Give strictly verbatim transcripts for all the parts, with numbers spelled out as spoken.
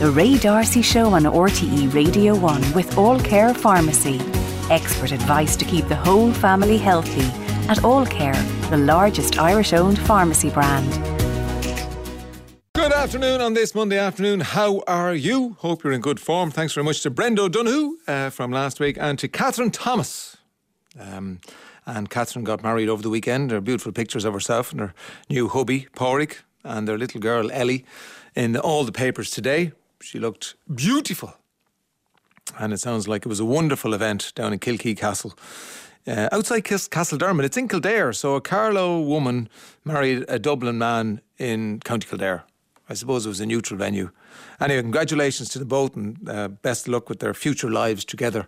The Ray D'Arcy Show on R T E Radio one with All Care Pharmacy. Expert advice to keep the whole family healthy at All Care, the largest Irish-owned pharmacy brand. Good afternoon on this Monday afternoon. How are you? Hope you're in good form. Thanks very much to Brenda O'Donoghue uh, from last week and to Catherine Thomas. Um, and Catherine got married over the weekend. There are beautiful pictures of herself and her new hubby, Pádraig, and their little girl, Ellie, in all the papers today. She looked beautiful. And it sounds like it was a wonderful event down in Kilkee Castle. Uh, outside Castledermot. It's in Kildare. So a Carlow woman married a Dublin man in County Kildare. I suppose it was a neutral venue. Anyway, congratulations to them both and uh, best of luck with their future lives together.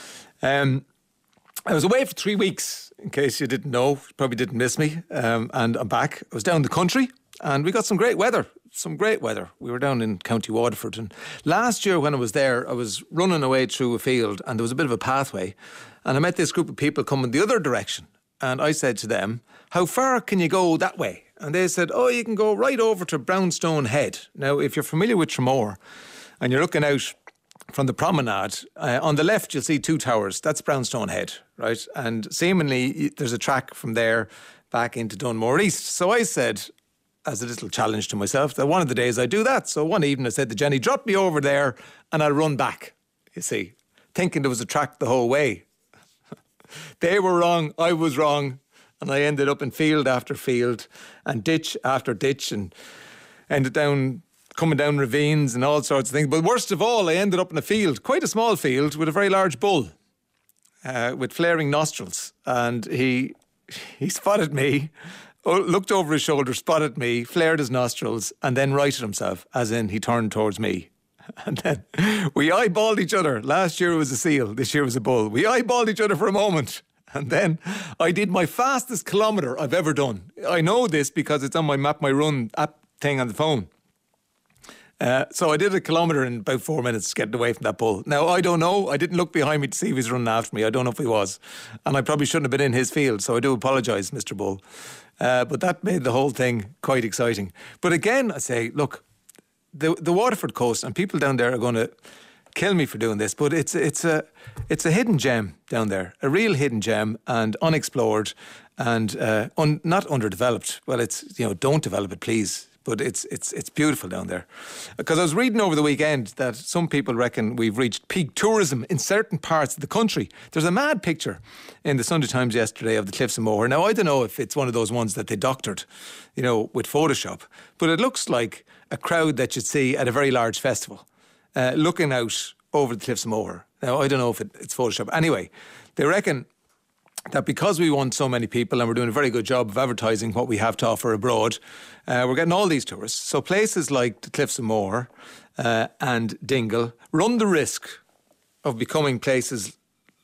Um, I was away for three weeks, in case you didn't know. You probably didn't miss me. Um, and I'm back. I was down the country and we got some great weather. Some great weather. We were down in County Waterford. And last year when I was there, I was running away through a field and there was a bit of a pathway. And I met this group of people coming the other direction. And I said to them, how far can you go that way? And they said, oh, you can go right over to Brownstone Head. Now, if you're familiar with Tramore and you're looking out from the promenade, uh, on the left you'll see two towers. That's Brownstone Head, right? And seemingly there's a track from there back into Dunmore East. So I said, as a little challenge to myself, that one of the days I do that. So one evening I said to Jenny, drop me over there and I'll run back, you see, thinking there was a track the whole way. They were wrong, I was wrong. And I ended up in field after field and ditch after ditch and ended down, coming down ravines and all sorts of things. But worst of all, I ended up in a field, quite a small field, with a very large bull uh, with flaring nostrils. And he he spotted me, looked over his shoulder, spotted me, flared his nostrils and then righted himself, as in he turned towards me. And then we eyeballed each other. Last year it was a seal, this year was a bull. We eyeballed each other for a moment. And then I did my fastest kilometre I've ever done. I know this because it's on my Map My Run app thing on the phone. Uh, so I did a kilometre in about four minutes getting away from that bull. Now, I don't know. I didn't look behind me to see if he was running after me. I don't know if he was. And I probably shouldn't have been in his field. So I do apologise, Mister Bull. Uh, but that made the whole thing quite exciting. But again, I say, look, the the Waterford coast, and people down there are going to kill me for doing this, but it's it's a it's a hidden gem down there, a real hidden gem, and unexplored, and uh, un, not underdeveloped. Well, it's you know don't develop it, please. But it's it's it's beautiful down there. Because I was reading over the weekend that some people reckon we've reached peak tourism in certain parts of the country. There's a mad picture in the Sunday Times yesterday of the Cliffs of Moher. Now I don't know if it's one of those ones that they doctored, you know, with Photoshop, but it looks like a crowd that you'd see at a very large festival. Uh, looking out over the Cliffs of Moher. Now, I don't know if it, it's Photoshop. Anyway, they reckon that because we want so many people and we're doing a very good job of advertising what we have to offer abroad, uh, we're getting all these tourists. So places like the Cliffs of Moher uh, and Dingle run the risk of becoming places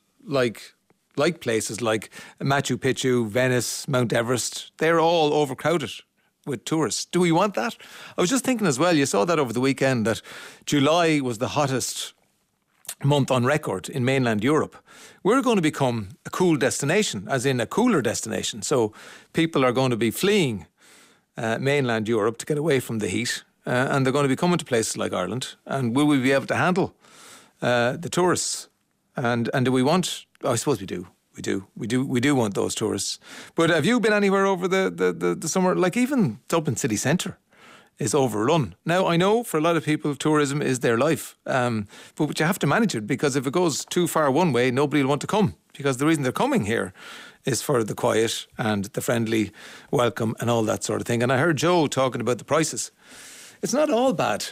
like like places like Machu Picchu, Venice, Mount Everest. They're all overcrowded with tourists. Do we want that? I was just thinking as well, you saw that over the weekend, that July was the hottest month on record in mainland Europe. We're going to become a cool destination, as in a cooler destination. So people are going to be fleeing uh, mainland Europe to get away from the heat, uh, and they're going to be coming to places like Ireland. And will we be able to handle uh, the tourists? And and do we want... I suppose we do. We do. We do We do want those tourists. But have you been anywhere over the, the, the, the summer? Like even Dublin city centre is overrun. Now, I know for a lot of people, tourism is their life. Um, but, but you have to manage it, because if it goes too far one way, nobody will want to come. Because the reason they're coming here is for the quiet and the friendly welcome and all that sort of thing. And I heard Joe talking about the prices. It's not all bad.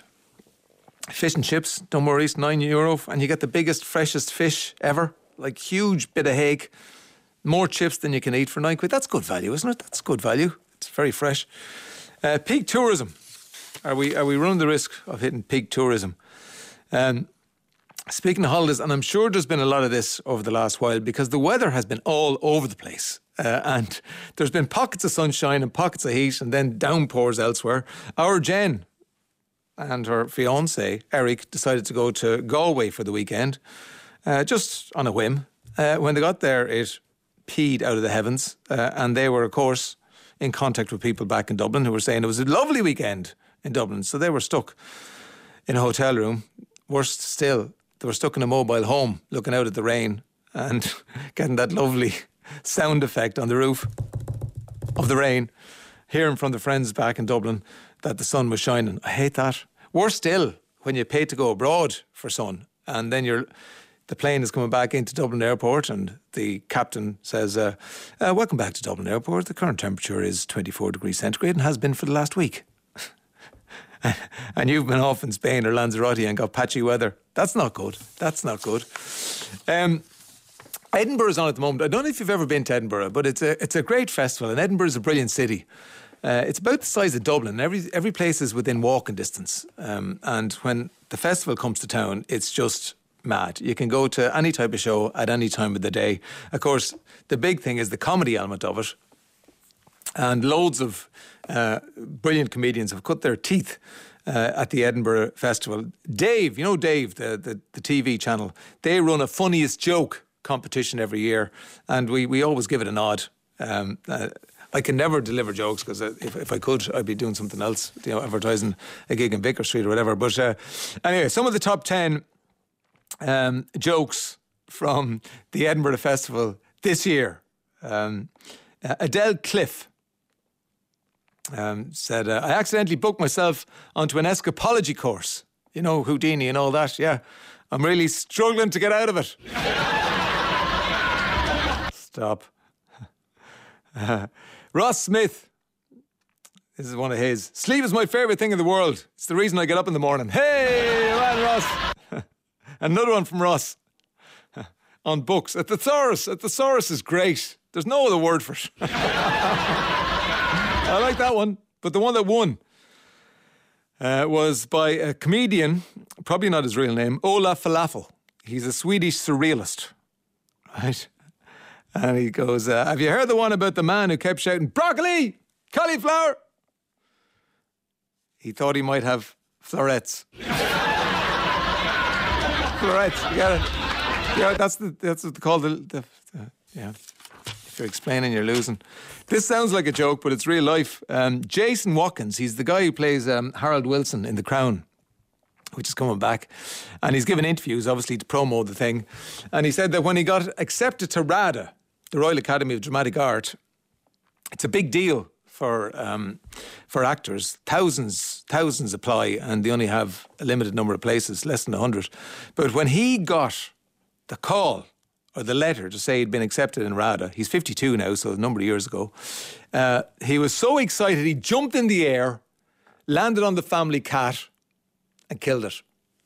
Fish and chips, Dunmore East, nine euro, and you get the biggest, freshest fish ever. Like huge bit of hake, more chips than you can eat for nine quid. That's good value, isn't it? That's good value. It's very fresh. Uh, peak tourism. Are we are we running the risk of hitting peak tourism? Um, speaking of holidays, and I'm sure there's been a lot of this over the last while, because the weather has been all over the place. Uh, and there's been pockets of sunshine and pockets of heat and then downpours elsewhere. Our Jen and her fiancé, Eric, decided to go to Galway for the weekend. Uh, just on a whim. Uh, when they got there, it peed out of the heavens. Uh, and they were, of course, in contact with people back in Dublin who were saying it was a lovely weekend in Dublin. So they were stuck in a hotel room. Worse still, they were stuck in a mobile home looking out at the rain and getting that lovely sound effect on the roof of the rain, hearing from the friends back in Dublin that the sun was shining. I hate that. Worse still, when you pay to go abroad for sun and then you're the plane is coming back into Dublin Airport and the captain says, uh, uh, welcome back to Dublin Airport. The current temperature is twenty-four degrees centigrade and has been for the last week. And you've been off in Spain or Lanzarote and got patchy weather. That's not good. That's not good. Um, Edinburgh's on at the moment. I don't know if you've ever been to Edinburgh, but it's a it's a great festival, and Edinburgh's a brilliant city. Uh, it's about the size of Dublin. Every every place is within walking distance. Um, and when the festival comes to town, it's just mad. You can go to any type of show at any time of the day. Of course, the big thing is the comedy element of it. And loads of uh, brilliant comedians have cut their teeth uh, at the Edinburgh Festival. Dave, you know Dave, the, the, the T V channel, they run a funniest joke competition every year, and we, we always give it a nod. Um, uh, I can never deliver jokes because if, if I could, I'd be doing something else, you know, advertising a gig in Vicar Street or whatever. But uh, anyway, some of the top ten um, jokes from the Edinburgh Festival this year. Um, uh, Adele Cliff um, said, uh, I accidentally booked myself onto an escapology course. You know, Houdini and all that, yeah. I'm really struggling to get out of it. Stop. Uh, Ross Smith. This is one of his. Sleep is my favourite thing in the world. It's the reason I get up in the morning. Hey, man, Ross. Another one from Ross. On books. A thesaurus. A thesaurus is great. There's no other word for it. I like that one. But the one that won uh, was by a comedian, probably not his real name, Ola Falafel. He's a Swedish surrealist. Right? And he goes, uh, have you heard the one about the man who kept shouting, broccoli, cauliflower? He thought he might have florets. Florets, you got it. Yeah, that's the that's what they call the, the, the yeah. If you're explaining, you're losing. This sounds like a joke, but it's real life. Um, Jason Watkins, he's the guy who plays um, Harold Wilson in The Crown, which is coming back. And he's given interviews, obviously, to promo the thing. And he said that when he got accepted to RADA, the Royal Academy of Dramatic Art, it's a big deal for um, for actors. Thousands, thousands apply, and they only have a limited number of places, less than a hundred. But when he got the call or the letter to say he'd been accepted in RADA, he's fifty-two now, so a number of years ago, uh, he was so excited, he jumped in the air, landed on the family cat, and killed it.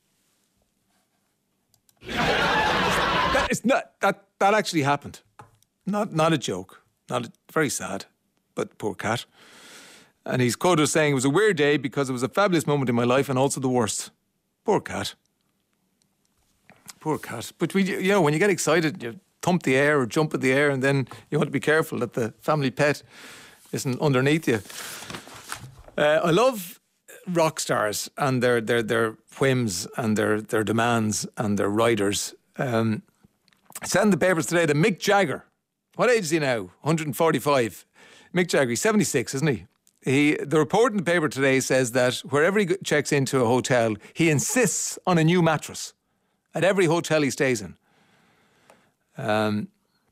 that is not that that actually happened. Not not a joke. Not a, very sad, but poor cat. And he's quoted as saying, it was a weird day because it was a fabulous moment in my life and also the worst. Poor cat. Poor cat. But we, you know, when you get excited, you thump the air or jump in the air, and then you want to be careful that the family pet isn't underneath you. Uh, I love rock stars and their their their whims and their their demands and their riders. Um, I said in the papers today that Mick Jagger, what age is he now? one hundred forty-five. Mick Jagger, he's seventy-six, isn't he? He, the report in the paper today says that wherever he checks into a hotel, he insists on a new mattress at every hotel he stays in. Um,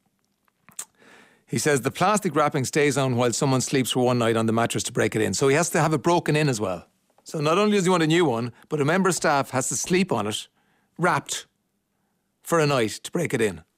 he says the plastic wrapping stays on while someone sleeps for one night on the mattress to break it in. So he has to have it broken in as well. So not only does he want a new one, but a member of staff has to sleep on it, wrapped, for a night to break it in.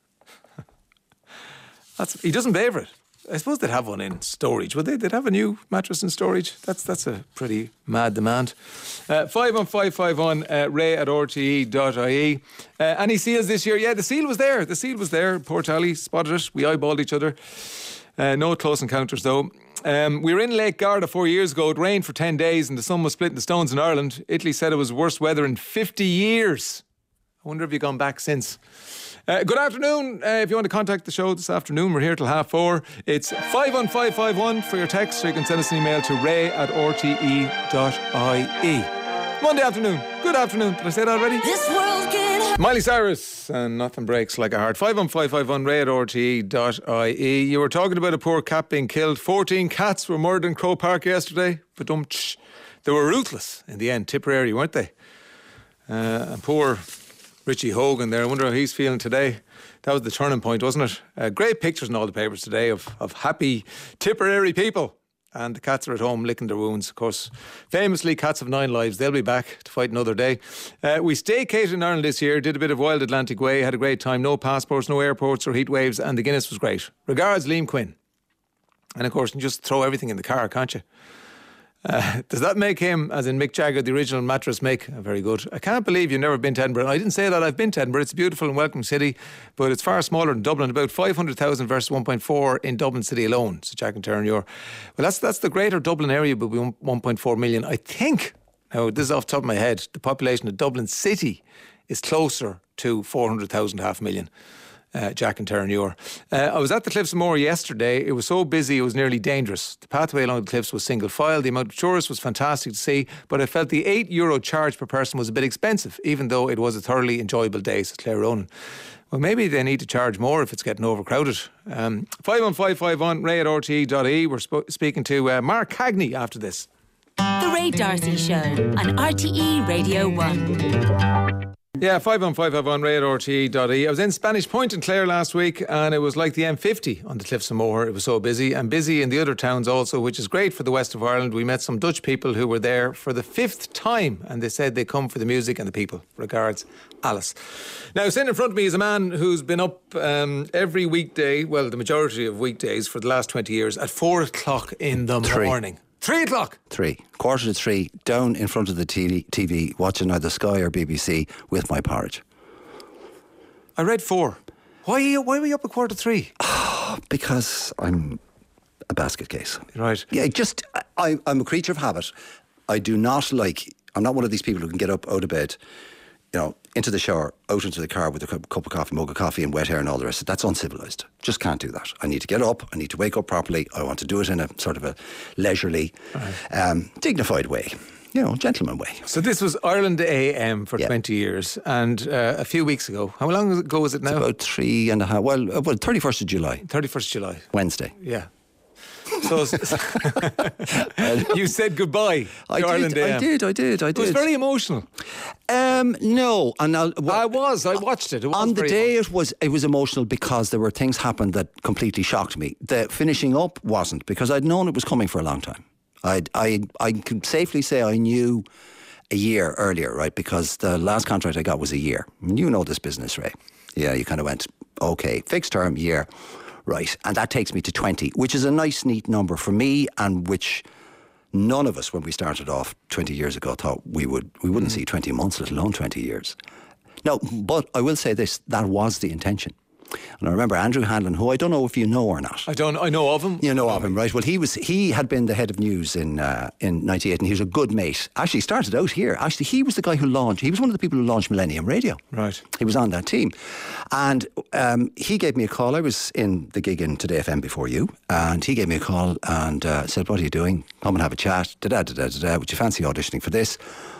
That's, he doesn't pay for it. I suppose they'd have one in storage, would they? They'd have a new mattress in storage. That's that's a pretty mad demand. Uh, five one five five one, uh, ray at r t e dot i e. Uh, any seals this year? Yeah, the seal was there. The seal was there. Poor Tally spotted it. We eyeballed each other. Uh, no close encounters, though. Um, we were in Lake Garda four years ago. It rained for ten days and the sun was splitting the stones in Ireland. Italy said it was worst weather in fifty years. I wonder if you've gone back since. Uh, good afternoon. Uh, if you want to contact the show this afternoon, we're here till half four. It's five one five five one for your text, so you can send us an email to ray at r t e dot i e. Monday afternoon. Good afternoon. Did I say that already? This world can... Miley Cyrus and Nothing Breaks Like a Heart. five one five five one, ray at r t e dot i e. You were talking about a poor cat being killed. fourteen cats were murdered in Croke Park yesterday. Ba-dum-tsh. they were ruthless in the end, Tipperary, weren't they? Uh, and poor Richie Hogan there, I wonder how he's feeling today. That was the turning point, wasn't it? Uh, great pictures in all the papers today of, of happy Tipperary people. And the Cats are at home licking their wounds. Of course, famously, Cats have nine lives. They'll be back to fight another day. Uh, we staycated in Ireland this year, did a bit of Wild Atlantic Way, had a great time. No passports, no airports or heat waves, and the Guinness was great. Regards, Liam Quinn. And of course, you can just throw everything in the car, can't you? Uh, does that make him, as in Mick Jagger, the original mattress make? Uh, very good. I can't believe you've never been to Edinburgh. I didn't say that. I've been to Edinburgh. It's a beautiful and welcoming city, but it's far smaller than Dublin. About five hundred thousand versus one point four in Dublin City alone. So Jack and Turner, well, that's that's the greater Dublin area, but one point four million. I think, now this is off the top of my head, the population of Dublin City is closer to four hundred thousand, half a million. Uh, Jack and Turner. Uh, I was at the Cliffs of Moher yesterday. It was so busy it was nearly dangerous. The pathway along the cliffs was single file. The amount of tourists was fantastic to see, but I felt the eight euro charge per person was a bit expensive, even though it was a thoroughly enjoyable day, says Claire Ronan. Well, maybe they need to charge more if it's getting overcrowded. Um, five one five five one, ray at r t e dot i e. We're sp- speaking to uh, Mark Cagney after this. The Ray D'Arcy Show on R T E Radio one. Yeah, five one five five one, ray at r t e dot i e. I was in Spanish Point in Clare last week, and it was like the M fifty on the Cliffs of Moher. It was so busy, and busy in the other towns also, which is great for the west of Ireland. We met some Dutch people who were there for the fifth time, and they said they come for the music and the people. Regards, Alice. Now, sitting in front of me is a man who's been up um, every weekday, well, the majority of weekdays for the last twenty years, at four o'clock in the Three. morning. Three o'clock? Three. Quarter to three, down in front of the T V, T V watching either Sky or B B C with my porridge. I read four. Why are you, why were you up at quarter to three? Because I'm a basket case. Right. Yeah, just, I, I'm a creature of habit. I do not like, I'm not one of these people who can get up out of bed, you know, into the shower, out into the car with a cup of coffee, mug of coffee and wet hair and all the rest. That's uncivilised. Just can't do that. I need to get up. I need to wake up properly. I want to do it in a sort of a leisurely, right. um, dignified way. You know, gentleman way. So this was Ireland A M for yeah. twenty years, and uh, a few weeks ago. How long ago was it now? It's about three and a half. Well, uh, well, thirty-first of July. thirty-first of July. Wednesday. Yeah. So you said goodbye I to did, Ireland A M. I did, I did, I did. It was very emotional. Um, no, and I'll, well, I was. I watched it. it was on the day emotional. it was it was emotional because there were things happened that completely shocked me. The finishing up wasn't, because I'd known it was coming for a long time. I I I can safely say I knew a year earlier, right? Because the last contract I got was a year. You know this business, Ray. Yeah, you kind of went, okay, fixed term, year. Right, and that takes me to twenty, which is a nice, neat number for me, and which none of us, when we started off twenty years ago, thought we would we wouldn't mm. see twenty months, let alone twenty years. No, but I will say this: that was the intention. And I remember Andrew Hanlon, who I don't know if you know or not. I don't. I know of him. You know of him, right? Well, he was. He had been the head of news in uh, in ninety-eight, and he was a good mate. Actually, started out here. Actually, he was the guy who launched. He was one of the people who launched Millennium Radio. Right. He was on that team, and um, he gave me a call. I was in the gig in Today F M before you, and he gave me a call and uh, said, "What are you doing? Come and have a chat. Da da da da da. Would you fancy auditioning for this?"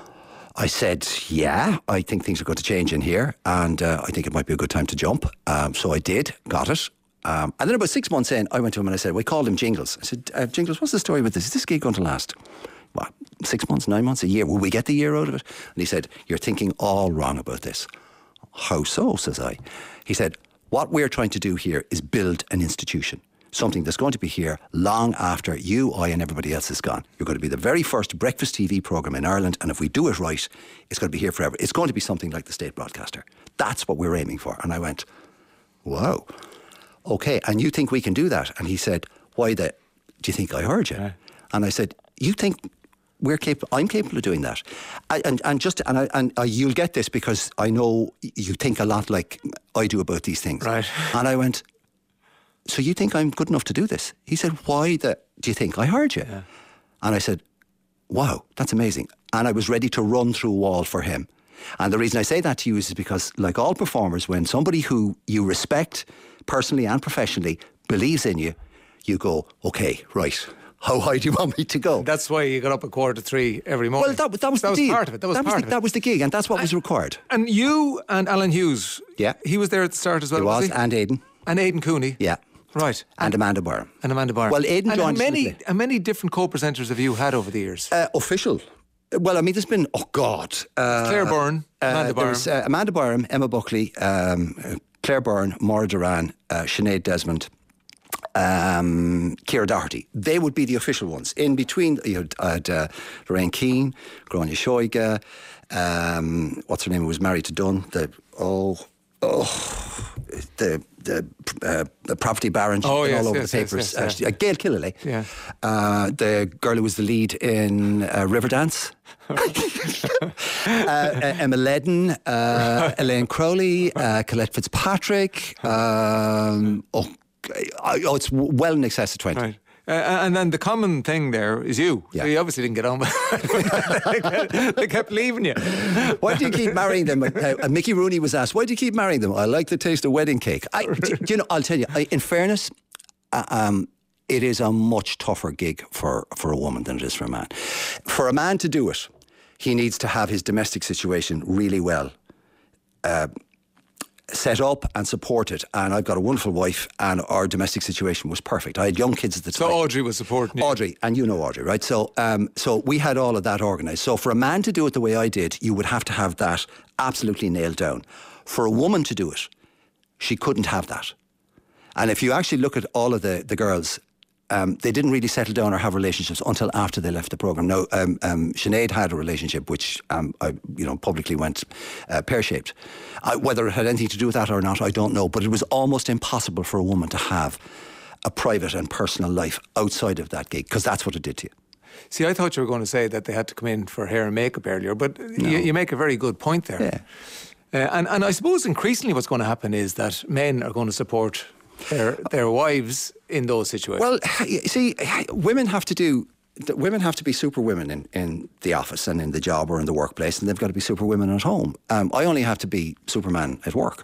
I said, yeah, I think things are going to change in here, and uh, I think it might be a good time to jump. Um, so I did, got it. Um, and then about six months in, I went to him and I said, we called him Jingles. I said, uh, Jingles, what's the story with this? Is this gig going to last, what, six months, nine months, a year? Will we get the year out of it? And he said, you're thinking all wrong about this. How so, says I. He said, what we're trying to do here is build an institution. Something that's going to be here long after you, I and everybody else is gone. You're going to be the very first breakfast T V programme in Ireland, and if we do it right, it's going to be here forever. It's going to be something like the state broadcaster. That's what we're aiming for. And I went, wow, okay, and you think we can do that? And he said, why the, do you think I heard you? Yeah. And I said, you think we're capable, I'm capable of doing that? I, and, and just, and, I, and I, you'll get this because I know you think a lot like I do about these things. Right. And I went, so you think I'm good enough to do this? He said, why the, do you think I heard you? Yeah. And I said, wow, that's amazing. And I was ready to run through a wall for him. And the reason I say that to you is because, like all performers, when somebody who you respect personally and professionally believes in you, you go, okay, right, how high do you want me to go? That's why you got up at quarter to three every morning. Well, that, that was that the was deal. part of it. That was that part was of the, it. That was the gig, and that's what and, was required. And you and Alan Hughes, yeah, he was there at the start as well. He was, was he? and Aidan. And Aidan Cooney. Yeah. Right. And Amanda Byram. And Amanda Byram. Well, Aidan and joined how us many, lately. how many different co-presenters have you had over the years? Uh, official. Well, I mean, there's been, oh God. Uh, Claire Byrne, Amanda uh, Byram. There's uh, Amanda Byram, Emma Buckley, um, uh, Claire Byrne, Maura Duran, uh, Sinead Desmond, um, Ciara Doherty. They would be the official ones. In between, you had, had uh, Lorraine Keane, Gráinne Shoiga, um, what's her name, who was married to Dunn, the, oh, oh, the the, uh, the property baron Oh, yes, all over yes, the yes, papers. yes, yes. Uh, Gail Killalay. Yeah. Uh, the girl who was the lead in uh, Riverdance. uh, Emma Ledden, uh, Elaine Crowley, uh, Colette Fitzpatrick. Um, oh, oh, it's well in excess of twenty. Right. Uh, and then the common thing there is you. Yeah. So you obviously didn't get on with it. They kept leaving you. Why do you keep marrying them? Uh, uh, Mickey Rooney was asked, why do you keep marrying them? I like the taste of wedding cake. I, do, do you know, I'll tell you, I, in fairness, uh, um, it is a much tougher gig for, for a woman than it is for a man. For a man to do it, he needs to have his domestic situation really well uh, set up and supported. And I've got a wonderful wife, and our domestic situation was perfect. I had young kids at the So time. Audrey was supporting you. Audrey, and you know Audrey, right? So, um, so we had all of that organised. So for a man to do it the way I did, you would have to have that absolutely nailed down. For a woman to do it, she couldn't have that. And if you actually look at all of the, the girls, um, they didn't really settle down or have relationships until after they left the programme. Now, um, um, Sinead had a relationship which, um, I, you know, publicly went uh, pear-shaped. Uh, whether it had anything to do with that or not, I don't know. But it was almost impossible for a woman to have a private and personal life outside of that gig, because that's what it did to you. See, I thought you were going to say that they had to come in for hair and makeup earlier, but no. you, you make a very good point there. Yeah. Uh, and, and I suppose increasingly what's going to happen is that men are going to support their their wives in those situations. Well, you see, women have to do... Women have to be super women in, in the office and in the job or in the workplace, and they've got to be super women at home. Um, I only have to be Superman at work.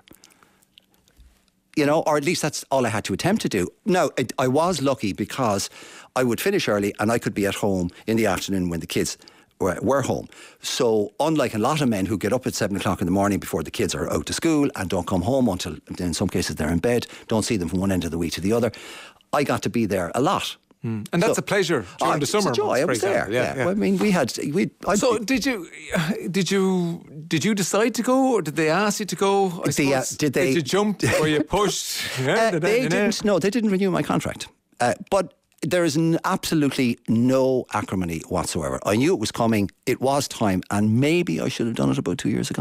You know, or at least that's all I had to attempt to do. Now, I, I was lucky because I would finish early and I could be at home in the afternoon when the kids were, were home. So unlike a lot of men who get up at seven o'clock in the morning before the kids are out to school and don't come home until, in some cases, they're in bed, don't see them from one end of the week to the other, I got to be there a lot. Mm. And that's so, a pleasure during oh, the summer. It's a joy. months, I was example. there. Yeah, Yeah, yeah. Well, I mean, we had. We. I'd So be, did you? Did you? Did you decide to go, or did they ask you to go? I The, uh, suppose? did they- Did you jump or you pushed? Yeah, uh, did they you know? didn't. No, they didn't renew my contract. Uh, but there is n- absolutely no acrimony whatsoever. I knew it was coming. It was time, and maybe I should have done it about two years ago.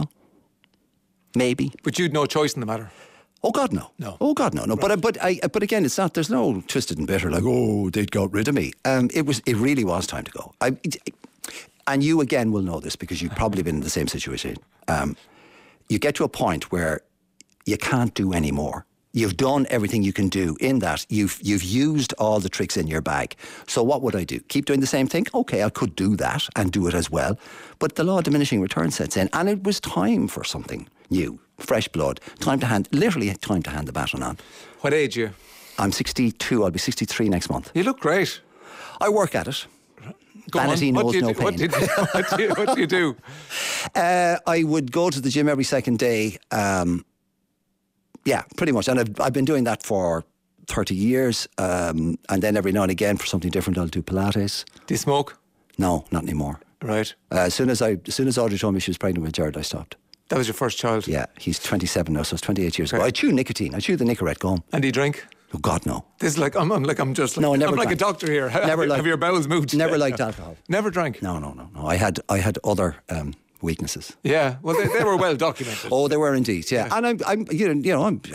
Maybe. But you'd no choice in the matter. Oh God, no. No. Oh God, no, no. But but I but again, it's not. There's no twisted and bitter like, oh, they got rid of me. Um, it was. It really was time to go. I, it, and you again will know this because you've probably been in the same situation. Um, you get to a point where you can't do any more. You've done everything you can do in that. You've you've used all the tricks in your bag. So what would I do? Keep doing the same thing? Okay, I could do that and do it as well. But the law of diminishing return sets in, and it was time for something new, fresh blood. Time to hand, literally time to hand the baton on. What age are you? I'm sixty-two. I'll be sixty-three next month. You look great. I work at it. Go on. Vanity What knows do you no do- What pain. do, you, what, do you, what do you do? Uh, I would go to the gym every second day. Um, yeah, pretty much. And I've, I've been doing that for thirty years. Um, and then every now and again, for something different, I'll do Pilates. Do you smoke? No, not anymore. Right. Uh, as soon as I, as soon as Audrey told me she was pregnant with Jared, I stopped. That was your first child? Yeah, he's twenty-seven now, so it's twenty-eight years Okay. ago. I chew nicotine. I chew the Nicorette gum. And do you drink? Oh God, no. This is like I'm, I'm like I'm just like, No, I never I'm like a drank. doctor here. Never have, liked- have your bowels moved? Never liked alcohol. Never drank. No, no, no, no. I had, I had other um, weaknesses. Yeah. Well, they, they were well documented. Oh, they were indeed, yeah. And I'm, I'm, you know, you know, I'm,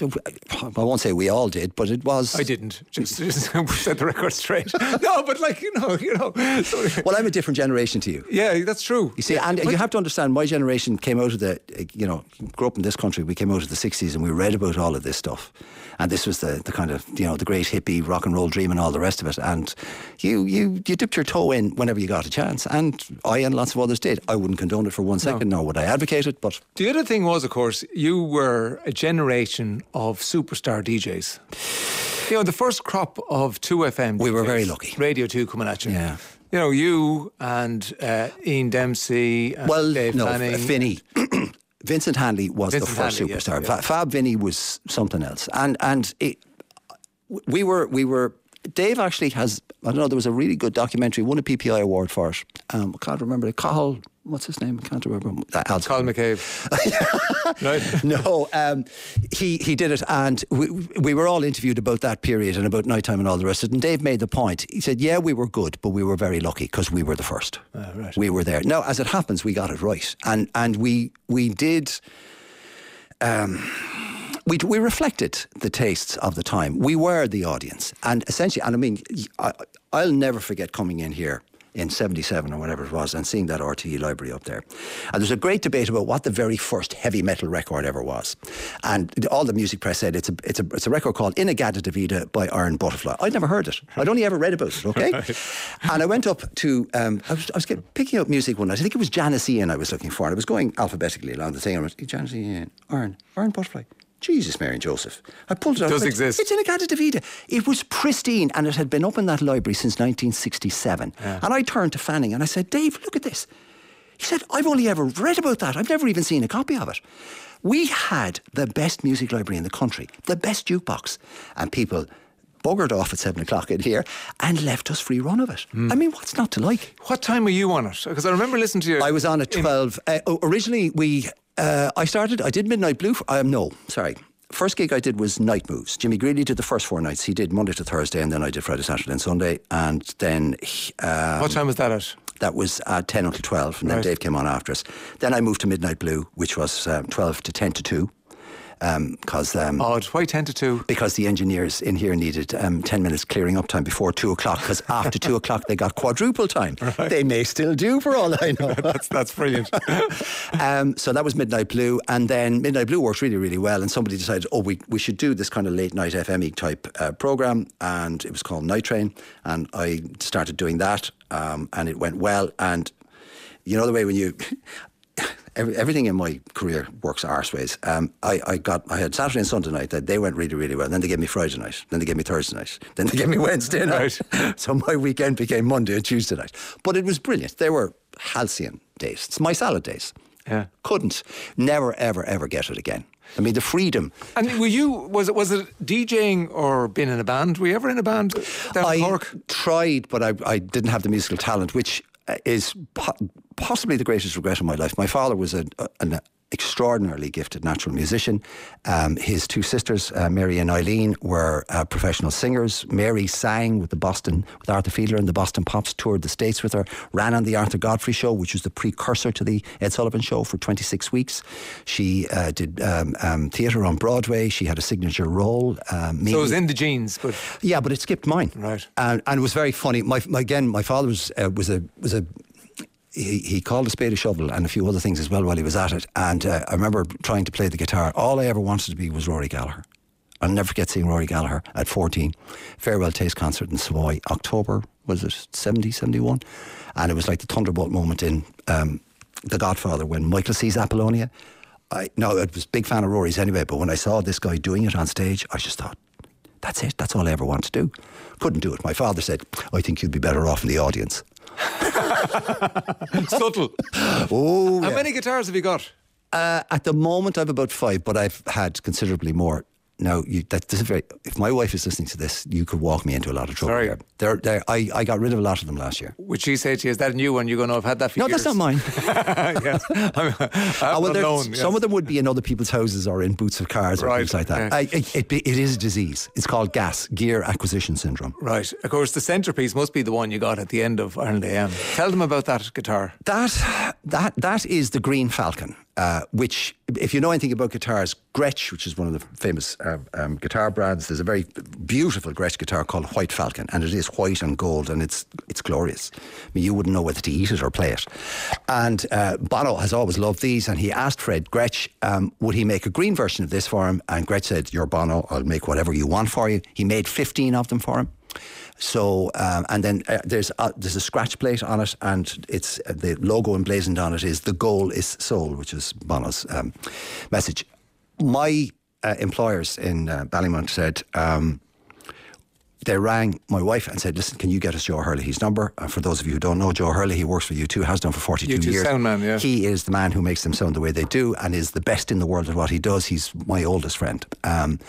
I won't say we all did, but it was. I didn't. Just, just set the record straight. No, but like you know, you know. So, Well, I'm a different generation to you. yeah, that's true. You see, and you have to understand, my generation came out of the, you know, grew up in this country. We came out of the sixties and we read about all of this stuff. And this was the, the kind of, you know, the great hippie rock and roll dream and all the rest of it. And you, you, you dipped your toe in whenever you got a chance. And I and lots of others did. I wouldn't condone it for one second, nor would I advocate it, but... The other thing was, of course, you were a generation of superstar D Js. You know, the first crop of two F M We were D Js, very lucky. Radio two coming at you. Yeah. You know, you and uh, Ian Dempsey and Well, Dave no, Fanning. Finney. Vincent Hanley was Vincent the first Hanley, yes, superstar. yeah. Fa- Fab Vinny was something else. And and it, we were we were. Dave actually has. I don't know. There was a really good documentary. Won a P P I award for it. Um, I can't remember it. Cathal. What's his name? I can't remember. Uh, Colin McCabe. Right? No, um, he he did it, and we we were all interviewed about that period and about nighttime and all the rest of it. And Dave made the point. He said, "Yeah, we were good, but we were very lucky because we were the first. Uh, right. We were there. Now, as it happens, we got it right, and and we we did." Um, We, we reflected the tastes of the time. We were the audience. And essentially, and I mean, I, I'll never forget coming in here in seventy-seven or whatever it was and seeing that R T E library up there. And there's a great debate about what the very first heavy metal record ever was. And all the music press said it's a it's a, it's a record called In-A-Gadda-Da-Vida by Iron Butterfly. I'd never heard it. I'd only ever read about it, okay? Right. And I went up to, um, I was, I was getting, picking up music one night. I think it was Janis Ian I was looking for. And I was going alphabetically along the thing. I went, Janis Ian, Iron, Iron Butterfly. Jesus, Mary and Joseph. I pulled it out. It does went, exist. It's In-A-Gadda-Da-Vida. It was pristine and it had been up in that library since nineteen sixty-seven. Yeah. And I turned to Fanning and I said, Dave, look at this. He said, I've only ever read about that. I've never even seen a copy of it. We had the best music library in the country, the best jukebox. And people buggered off at seven o'clock in here and left us free run of it. Mm. I mean, what's not to like? What time were you on it? Because I remember listening to you. I was on at twelve. Uh, originally, we... Uh, I started, I did Midnight Blue. For, um, no, sorry. First gig I did was Night Moves. Jimmy Greeley did the first four nights. He did Monday to Thursday, and then I did Friday, Saturday and Sunday. And then... Um, what time was that at? That was uh, ten until twelve, and then right. Dave came on after us. Then I moved to Midnight Blue, which was um, twelve to ten to two. Because um, um, odd. Why ten to two? Because the engineers in here needed um, ten minutes clearing up time before two o'clock. Because after two o'clock they got quadruple time. Right. They may still do, for all I know. that's that's brilliant. um, so that was Midnight Blue, and then Midnight Blue worked really, really well. And somebody decided, oh, we we should do this kind of late night F M-y type uh, program, and it was called Night Train. And I started doing that, um, and it went well. And you know the way when you. Every, everything in my career works arseways. Um, I, I got, I had Saturday and Sunday night that they went really, really well. Then they gave me Friday night. Then they gave me Thursday night. Then they gave me Wednesday night. Right. So my weekend became Monday and Tuesday night. But it was brilliant. They were halcyon days. It's my salad days. Yeah. Couldn't, never, ever, ever get it again. I mean, the freedom. And were you, was it was it DJing or being in a band? Were you ever in a band down I in Cork? tried, but I, I didn't have the musical talent, which is po- possibly the greatest regret of my life. My father was a, a, an extraordinarily gifted natural musician. Um, his two sisters, uh, Mary and Eileen, were uh, professional singers. Mary sang with the Boston, with Arthur Fiedler and the Boston Pops, toured the States with her, ran on the Arthur Godfrey Show, which was the precursor to the Ed Sullivan Show, for twenty-six weeks. She uh, did um, um, theatre on Broadway. She had a signature role. Um, so it was in the genes, but yeah, but it skipped mine. Right, and, and it was very funny. My, my again, my father was uh, was a was a. He, he called a spade a shovel and a few other things as well while he was at it. And uh, I remember trying to play the guitar. All I ever wanted to be was Rory Gallagher. I'll never forget seeing Rory Gallagher at fourteen. Farewell Taste concert in Savoy, October, was it seventy, seventy-one? And it was like the thunderbolt moment in um, The Godfather when Michael sees Apollonia. I, no, I was a big fan of Rory's anyway, but when I saw this guy doing it on stage, I just thought, that's it, that's all I ever want to do. Couldn't do it. My father said, I think you'd be better off in the audience. Subtle. Oh, How yeah. many guitars have you got? Uh, at the moment, I've about five, but I've had considerably more. Now, you, that, this is very. If my wife is listening to this, you could walk me into a lot of trouble. Sorry. There. They're, they're, I, I got rid of a lot of them last year. Would she say to you, is that a new one? You're going to have had that for No, years? that's not mine. Yes. I Oh, well, known, some yes. of them would be in other people's houses or in boots of cars or Right, things like that. yeah. I, it, it, it is a disease. It's called G A S, Gear Acquisition Syndrome. Right. Of course, the centrepiece must be the one you got at the end of Ireland A M. Tell them about that guitar. That that that is the Green Falcon, uh, which, if you know anything about guitars, Gretsch, which is one of the famous uh, um, guitar brands, there's a very beautiful Gretsch guitar called White Falcon, and it is white and gold, and it's it's glorious. I mean, you wouldn't know whether to eat it or play it. And uh, Bono has always loved these, and he asked Fred Gretsch, um, would he make a green version of this for him? And Gretsch said, "You're Bono, I'll make whatever you want for you." He made fifteen of them for him. So, um, and then uh, there's a, there's a scratch plate on it, and it's uh, the logo emblazoned on it is "The goal is soul," which is Bono's um, message. My uh, employers in uh, Ballymount said, um, they rang my wife and said, "Listen, can you get us Joe Hurley's number?" Uh, for those of you who don't know, Joe Hurley, he works for U two, has done for forty-two U two years. sound man, yeah. He is the man who makes them sound the way they do, and is the best in the world at what he does. He's my oldest friend. Um,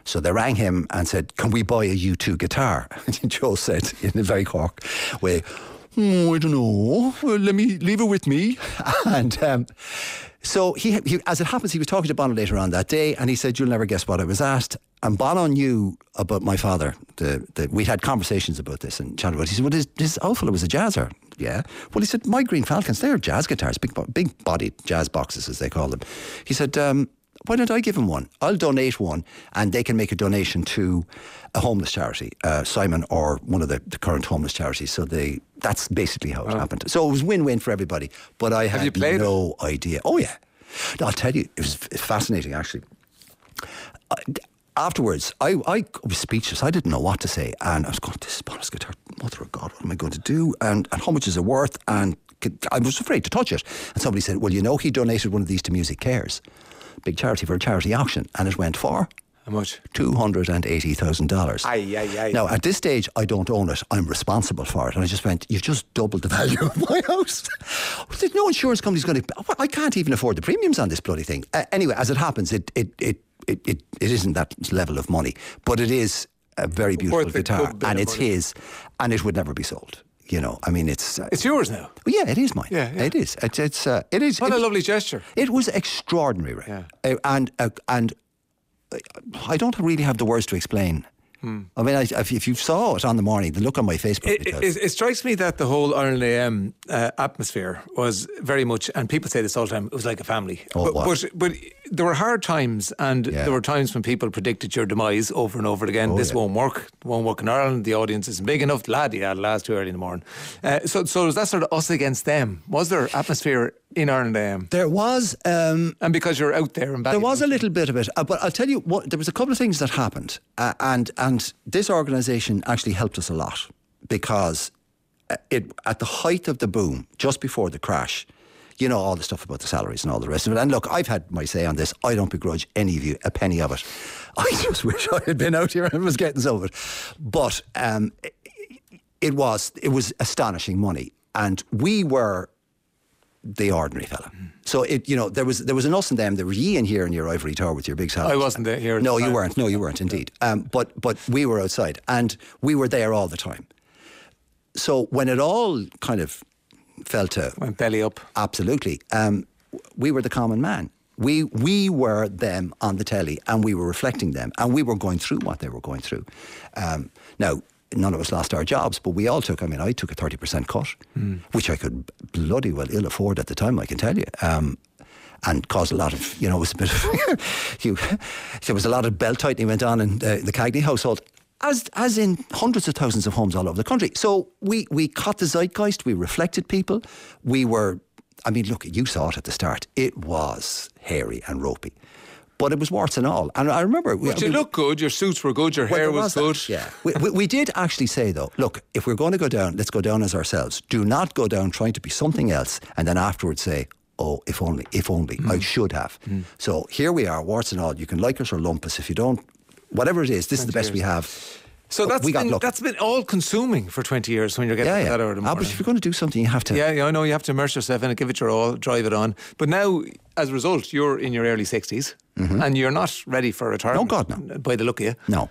So they rang him and said, can we buy a U two guitar? And Joe said, in a very Cork way, oh, I don't know, well, let me, leave it with me. And um, so, he, he, as it happens, he was talking to Bono later on that day, and he said, you'll never guess what I was asked. And Bono knew about my father. The, the, we'd had conversations about this and chatted about it. He said, well, this, this old fellow was a jazzer. Yeah. Well, he said, my Green Falcons, they're jazz guitars, big, big bodied jazz boxes, as they call them. He said, um, why don't I give him one? I'll donate one, and they can make a donation to a homeless charity, uh, Simon, or one of the, the current homeless charities. So they that's basically how it oh. happened. So it was win-win for everybody. But I Have had you played no it? idea. Oh, yeah. No, I'll tell you, it was fascinating, actually. Uh, Afterwards, I, I was speechless. I didn't know what to say. And I was going, this is Bono's guitar. Mother of God, what am I going to do? And, and how much is it worth? And I was afraid to touch it. And somebody said, well, you know, he donated one of these to Music Cares. Big charity for a charity auction. And it went for... How much? two hundred eighty thousand dollars. Aye, aye, aye. Now, at this stage, I don't own it. I'm responsible for it. And I just went, you've just doubled the value of my house. There's no insurance company's going to... I can't even afford the premiums on this bloody thing. Uh, anyway, as it happens, it... it, it It, it it isn't that level of money, but it is a very beautiful guitar, and it's money. his, and it would never be sold. You know, I mean, it's uh, it's yours now. Yeah, it is mine. Yeah, yeah. It is. It's it's uh, it is. What it, a lovely gesture. It was extraordinary, Ray. Yeah. Uh, and uh, and I don't really have the words to explain. Hmm. I mean, I, if you saw it on the morning, the look on my Facebook. It, it, it strikes me that the whole Ireland A M uh, atmosphere was very much, and people say this all the time, it was like a family. Oh, but, but but there were hard times, and yeah. there were times when people predicted your demise over and over again. Oh, this yeah. won't work. It won't work in Ireland. The audience isn't big enough. Lad, you had last too early in the morning. Uh, so, so was that sort of us against them? Was there atmosphere in Ireland A M? There was, um, and because you're out there, and there was a little bit of it. Uh, but I'll tell you what. There was a couple of things that happened, uh, and and this organisation actually helped us a lot, because it at the height of the boom, just before the crash, you know, all the stuff about the salaries and all the rest of it. And look, I've had my say on this. I don't begrudge any of you a penny of it. I just wish I had been out here and was getting some of it. But um, it, it was it was astonishing money, and we were the ordinary fella. Mm. So it, you know, there was there was an us and them. There were ye in here in your ivory tower with your big salary. I wasn't there here. No, you weren't. No, you weren't indeed. Um, but but we were outside, and we were there all the time. So when it all kind of fell to went belly up, absolutely, um, we were the common man. We we were them on the telly, and we were reflecting them, and we were going through what they were going through. Um, now, none of us lost our jobs, but we all took, I mean, I took a thirty percent cut, mm. which I could bloody well ill afford at the time, I can tell you. Um, and caused a lot of, you know, it was a bit of, you, there was a lot of belt tightening went on in uh, the Cagney household, as as in hundreds of thousands of homes all over the country. So we, we caught the zeitgeist, we reflected people, we were, I mean, look, you saw it at the start. It was hairy and ropey. But it was warts and all. And I remember... But you look good, your suits were good, your well, hair was, was good. Yeah. we, we, we did actually say, though, look, if we're going to go down, let's go down as ourselves. Do not go down trying to be something else and then afterwards say, oh, if only, if only, mm. I should have. Mm. So here we are, warts and all. You can like us or lump us. If you don't, whatever it is, this is the best years. we have. So that's we been, that's been all-consuming for twenty years when you're getting yeah, yeah. that hour of the morning. Ah, but if you're going to do something, you have to... Yeah, yeah, I know, you have to immerse yourself in it, give it your all, drive it on. But now, as a result, you're in your early sixties, mm-hmm. and you're not ready for retirement. No, God, no. By the look of you. No.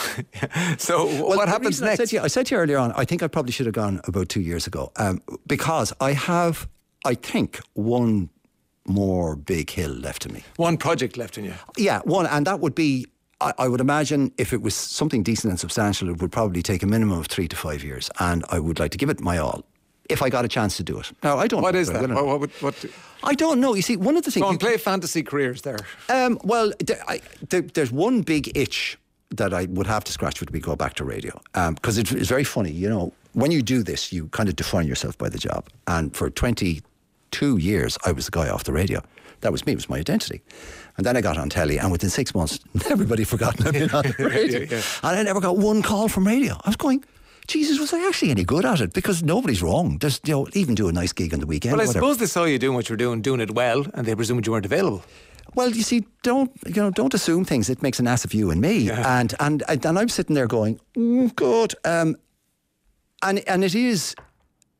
So well, what happens next? I said, to you, I said to you earlier on, I think I probably should have gone about two years ago, um, because I have, I think, one more big hill left in me. One project left in you? Yeah, one, and that would be... I, I would imagine if it was something decent and substantial, it would probably take a minimum of three to five years, and I would like to give it my all if I got a chance to do it. Now, I don't what know. What is that? What, what, what, what I don't know. You see, one of the things... Go on, play fantasy careers there. Um, well, there, I, there, there's one big itch that I would have to scratch would be go back to radio. Because um, it, it's very funny, you know, when you do this, you kind of define yourself by the job. And for twenty-two years, I was the guy off the radio. That was me, it was my identity. And then I got on telly, and within six months, everybody forgotten I'd been on the radio. yeah, yeah. And I never got one call from radio. I was going, Jesus, was I actually any good at it? Because nobody's wrong. Just, you know, even do a nice gig on the weekend. Well, I whatever. suppose they saw you doing what you were doing, doing it well, and they presumed you weren't available. Well, you see, don't you know? Don't assume things. It makes an ass of you and me. Yeah. And and and I'm sitting there going, oh, God. Um, and and it is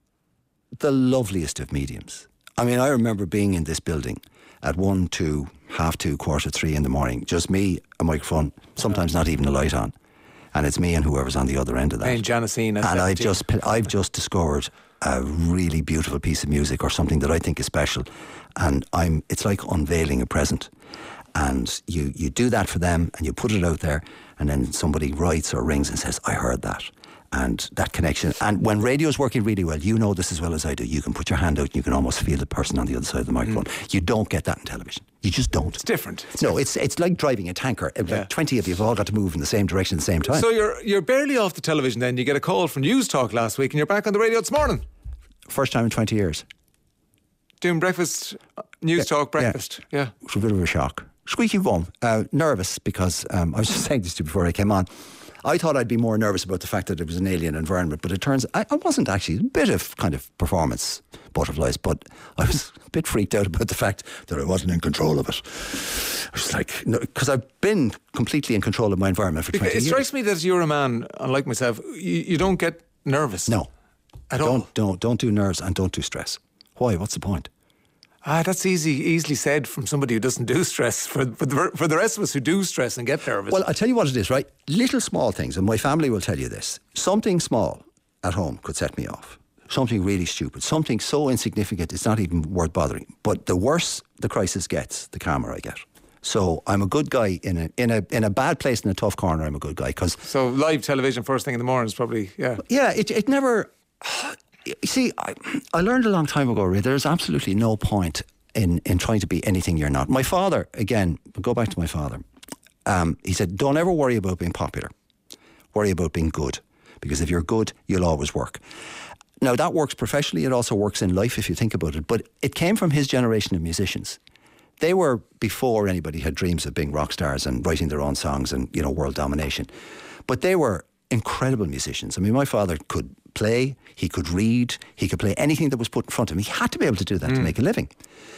the loveliest of mediums. I mean, I remember being in this building at one, two, half two, quarter three in the morning. Just me, a microphone, sometimes not even a light on. And it's me and whoever's on the other end of that. And Janisine. And I've just, I've just discovered a really beautiful piece of music or something that I think is special. And I'm, it's like unveiling a present. And you, you do that for them and you put it out there, and then somebody writes or rings and says, I heard that. And that connection. And when radio is working really well, you know this as well as I do. You can put your hand out and you can almost feel the person on the other side of the microphone. Mm. You don't get that in television. You just don't. It's different. It's no, different. it's it's like driving a tanker. Like yeah. twenty of you have all got to move in the same direction at the same time. So you're you're barely off the television then. You get a call from News Talk last week and you're back on the radio this morning. First time in twenty years. Doing breakfast, News yeah, Talk breakfast. Yeah. yeah. It was a bit of a shock. Squeaky bum. Uh, nervous because um, I was just saying this to you before I came on. I thought I'd be more nervous about the fact that it was an alien environment, but it turns I, I wasn't actually. A bit of kind of performance butterflies, but I was a bit freaked out about the fact that I wasn't in control of it. I was like, no, because I've been completely in control of my environment for twenty it years. It strikes me that you're a man, unlike myself, you, you don't get nervous. No. At don't, all. Don't, don't do nerves and don't do stress. Why? What's the point? Ah, that's easy, easily said from somebody who doesn't do stress. For, for, the, for the rest of us who do stress and get nervous. Well, I'll tell you what it is, right? Little small things, and my family will tell you this. Something small at home could set me off. Something really stupid. Something so insignificant it's not even worth bothering. But the worse the crisis gets, the calmer I get. So I'm a good guy in a in a in a bad place in a tough corner. I'm a good guy because so live television first thing in the morning is probably yeah yeah. It it never. You see, I, I learned a long time ago, Ray, there's absolutely no point in, in trying to be anything you're not. My father, again, go back to my father, um, he said, don't ever worry about being popular. Worry about being good. Because if you're good, you'll always work. Now, that works professionally. It also works in life if you think about it. But it came from his generation of musicians. They were before anybody had dreams of being rock stars and writing their own songs and, you know, world domination. But they were incredible musicians. I mean, my father could play, he could read, he could play anything that was put in front of him. He had to be able to do that mm. to make a living.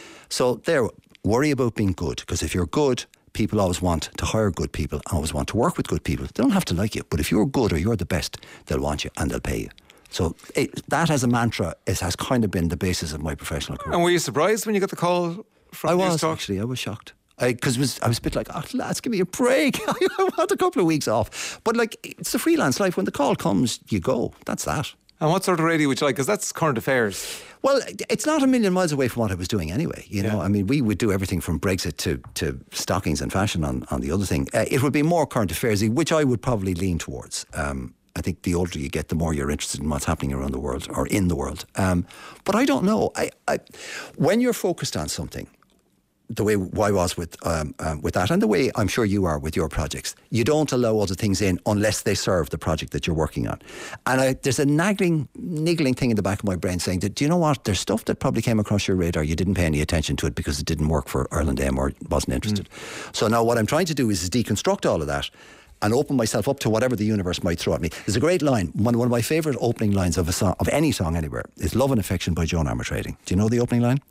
So there, worry about being good, because if you're good, people always want to hire good people, always want to work with good people. They don't have to like you, but if you're good or you're the best, they'll want you and they'll pay you. So it, that as a mantra it has kind of been the basis of my professional career. And were you surprised when you got the call from I News was, Talk? actually, I was shocked. Because was, I was a bit like, oh, lads, give me a break. I want a couple of weeks off. But like, it's the freelance life. When the call comes, you go. That's that. And what sort of radio would you like? Because that's current affairs. Well, it's not a million miles away from what I was doing anyway. You know, yeah. I mean, we would do everything from Brexit to, to stockings and fashion on, on the other thing. Uh, it would be more current affairs, which I would probably lean towards. Um, I think the older you get, the more you're interested in what's happening around the world or in the world. Um, but I don't know. I, I, when you're focused on something, the way I was with um, um, with that, and the way I'm sure you are with your projects, you don't allow other things in unless they serve the project that you're working on. And I, there's a nagging, niggling thing in the back of my brain saying that, do you know what? There's stuff that probably came across your radar. You didn't pay any attention to it because it didn't work for Ireland M or wasn't interested. Mm. So now what I'm trying to do is, is deconstruct all of that and open myself up to whatever the universe might throw at me. There's a great line. One, one of my favourite opening lines of a song, of any song anywhere, is "Love and Affection" by Joan Armatrading. Do you know the opening line?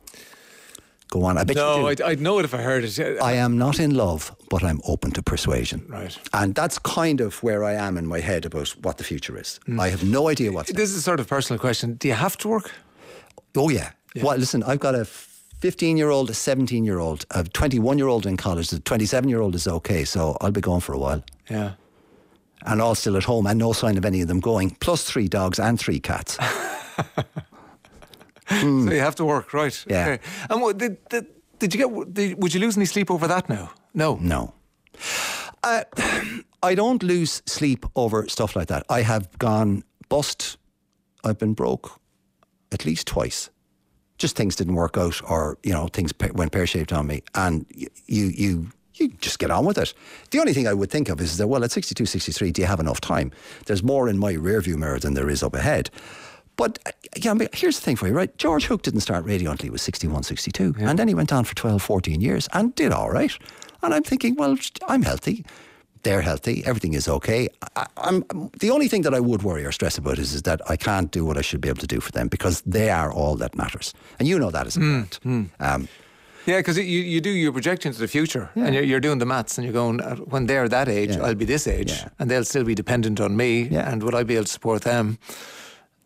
Go on, I bet no, you do. I'd, I'd know it if I heard it. I am not in love, but I'm open to persuasion. Right. And that's kind of where I am in my head about what the future is. Mm. I have no idea what's This next. is a sort of personal question. Do you have to work? Oh, yeah. yeah. Well, listen, I've got a fifteen-year-old, a seventeen-year-old, a twenty-one-year-old in college. The twenty-seven-year-old is okay, so I'll be going for a while. Yeah. And all still at home, and no sign of any of them going, plus three dogs and three cats. mm. So you have to work, right? Yeah. Okay. And what, did, did, did you get? Did, would you lose any sleep over that now? No. No. Uh, I don't lose sleep over stuff like that. I have gone bust. I've been broke at least twice. Just things didn't work out, or you know, things went pear-shaped on me, and you you you just get on with it. The only thing I would think of is that, well, at sixty-two, sixty-three, do you have enough time? There's more in my rearview mirror than there is up ahead. But yeah, I mean, here's the thing for you, right? George Hook didn't start radio until he was sixty-one, sixty-two. Yeah. And then he went on for twelve, fourteen years and did all right. And I'm thinking, well, I'm healthy. They're healthy. Everything is okay. I, I'm the only thing that I would worry or stress about is, is that I can't do what I should be able to do for them, because they are all that matters. And you know that as a parent. Mm, mm. Um, yeah, because you, you do, you project into the future, yeah. and you're, you're doing the maths, and you're going, when they're that age, yeah. I'll be this age, yeah. and they'll still be dependent on me, yeah. and will I be able to support them?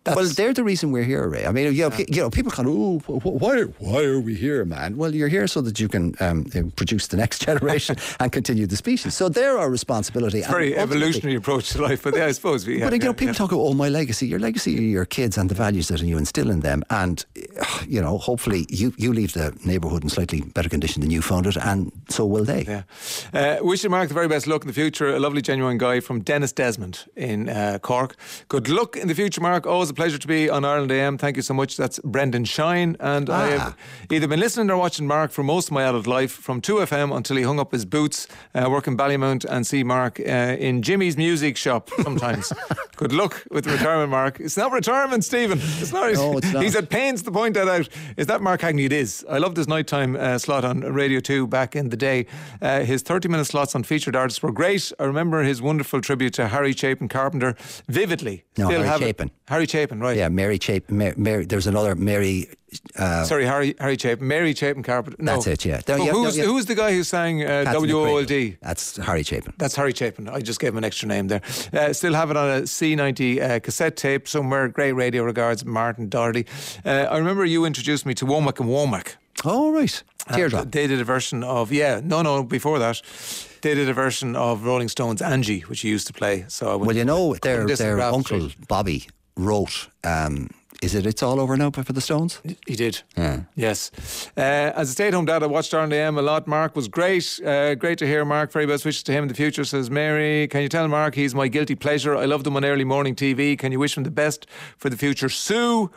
That's, well, they're the reason we're here, Ray. I mean, you know, yeah. you know people kind of, oh, why, why are we here, man? Well, you're here so that you can um, produce the next generation and continue the species. So they're our responsibility. It's a very evolutionary approach to life, but yeah, I suppose we. Yeah, but you yeah, know, people yeah. talk about, oh, my legacy. Your legacy are your kids and the values that you instill in them, and you know, hopefully, you you leave the neighbourhood in slightly better condition than you found it, and so will they. Yeah. Uh, wish you, Mark, the very best luck in the future. A lovely, genuine guy from Dennis Desmond in uh, Cork. Good luck in the future, Mark. Always a pleasure to be on Ireland A M. Thank you so much. That's Brendan Shine. And ah. I have either been listening or watching Mark for most of my adult life from two F M until he hung up his boots, uh, work in Ballymount, and see Mark uh, in Jimmy's music shop sometimes. Good luck with retirement, Mark. It's not retirement, Stephen. It's not. No, it's not. He's at pains to point that out. Is that Mark Hagney? It is. I loved his nighttime uh, slot on Radio two back in the day. Uh, his thirty minute slots on featured artists were great. I remember his wonderful tribute to Harry Chapin Carpenter vividly. No, Still Harry Chapin. It. Harry Chapin, right. Yeah, Mary Chapin. Mary, Mary, there's another Mary... Uh, Sorry, Harry Harry Chapin. Mary Chapin Carpenter. No. That's it, yeah. Oh, yeah who's, no, yeah. who's the guy who sang uh, W O L D? That's Harry Chapin. That's Harry Chapin. I just gave him an extra name there. Uh, still have it on a C ninety uh, cassette tape somewhere. Great radio. Regards, Martin Doherty. Uh, I remember you introduced me to Womack and Womack. Oh, right. Teardrop. Uh, they did a version of, yeah, no, no, before that. They did a version of Rolling Stones' Angie, which you used to play. So I well, you know, their, their uncle, Street. Bobby, wrote... Um, Is it It's All Over Now for the Stones? He did. Yeah. Yes. Uh, as a stay-at-home dad, I watched Ireland A M a lot. Mark was great. Uh, great to hear Mark. Very best wishes to him in the future, says Mary. Can you tell Mark he's my guilty pleasure? I loved him on early morning T V. Can you wish him the best for the future? Sue.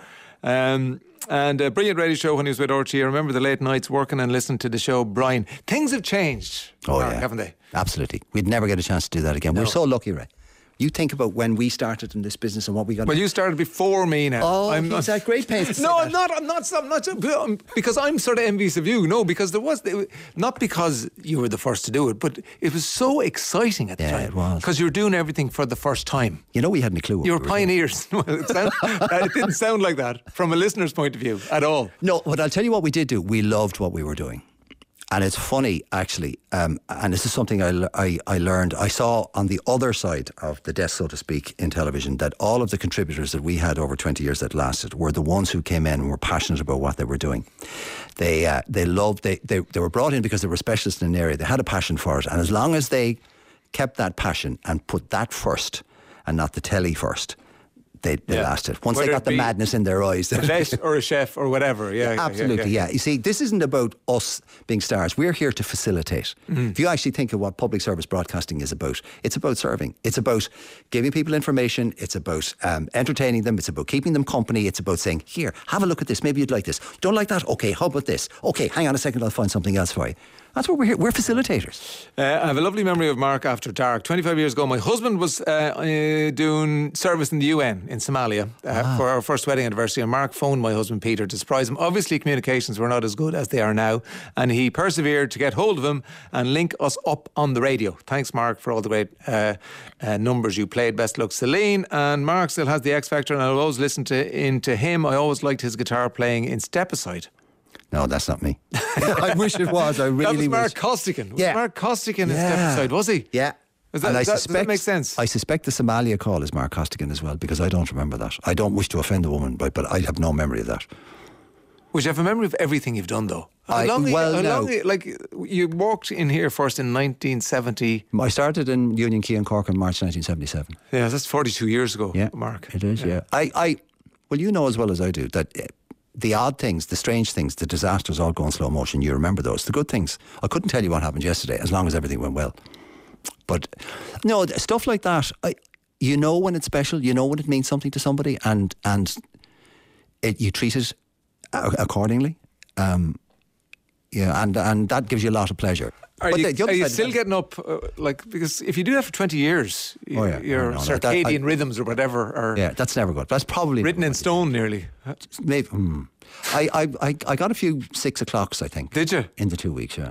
Um, and a brilliant radio show when he was with R T E. I remember the late nights working and listening to the show. Brian, things have changed, oh, Mark, yeah. haven't they? Absolutely. We'd never get a chance to do that again. No. We're so lucky, Ray. You think about when we started in this business and what we got. Well, you started before me now. Oh, I'm he's at great pains to No, say I'm not. I'm not. I'm not. Because I'm sort of envious of you. No, because there was not because you were the first to do it, but it was so exciting at the yeah, time. it was. Because you were doing everything for the first time. You know, we hadn't a clue. You were we were pioneers. Well, it, sound, it didn't sound like that from a listener's point of view at all. No, but I'll tell you what we did do. We loved what we were doing. And it's funny, actually, um, and this is something I, I, I learned. I saw on the other side of the desk, so to speak, in television, that all of the contributors that we had over twenty years that lasted were the ones who came in and were passionate about what they were doing. They uh, they loved, they, they, they were brought in because they were specialists in an area. They had a passion for it. And as long as they kept that passion and put that first and not the telly first, They, they yeah. lasted. Once Whether they got the madness in their eyes. A vet or a chef or whatever. Yeah, yeah absolutely, yeah, yeah. You see, this isn't about us being stars. We're here to facilitate. Mm. If you actually think of what public service broadcasting is about, it's about serving. It's about giving people information. It's about um, entertaining them. It's about keeping them company. It's about saying, here, have a look at this. Maybe you'd like this. Don't like that? Okay, how about this? Okay, hang on a second, I'll find something else for you. That's what we're here. We're facilitators. Uh, I have a lovely memory of Mark after dark. twenty-five years ago, my husband was uh, uh, doing service in the U N in Somalia uh, ah. for our first wedding anniversary. And Mark phoned my husband Peter to surprise him. Obviously, communications were not as good as they are now. And he persevered to get hold of him and link us up on the radio. Thanks, Mark, for all the great uh, uh, numbers you played. Best luck, Celine. And Mark still has the X Factor, and I'll always listen to into him. I always liked his guitar playing in Step Aside. No, that's not me. I wish it was. I really That was Mark wish. Costigan. Was yeah. Mark Costigan in yeah. Step Aside, was he? Yeah. Is that, and I that, suspect, does that make sense? I suspect the Somalia call is Mark Costigan as well, because I don't remember that. I don't wish to offend the woman, but, but I have no memory of that. Would you have a memory of everything you've done, though? How I, long well, you, how no. long you, like, you walked in here first in nineteen seventy. I started in Union Quay in Cork in March nineteen seventy-seven. Yeah, that's forty-two years ago, yeah, Mark. It is, yeah. yeah. I, I, well, you know as well as I do that the odd things, the strange things, the disasters all go in slow motion. You remember those. The good things, I couldn't tell you what happened yesterday as long as everything went well. But no, stuff like that, I, you know when it's special, you know when it means something to somebody, and and it, you treat it accordingly. Um, yeah, and and that gives you a lot of pleasure. Are but you, the, the are you side, still getting up, uh, like, because if you do that for twenty years, you, oh yeah, your no, no, circadian that, I, rhythms or whatever are yeah, that's never good. That's probably written in stone nearly. Maybe. Hmm. I, I, I, I got a few six o'clocks, I think. Did you? In the two weeks, yeah.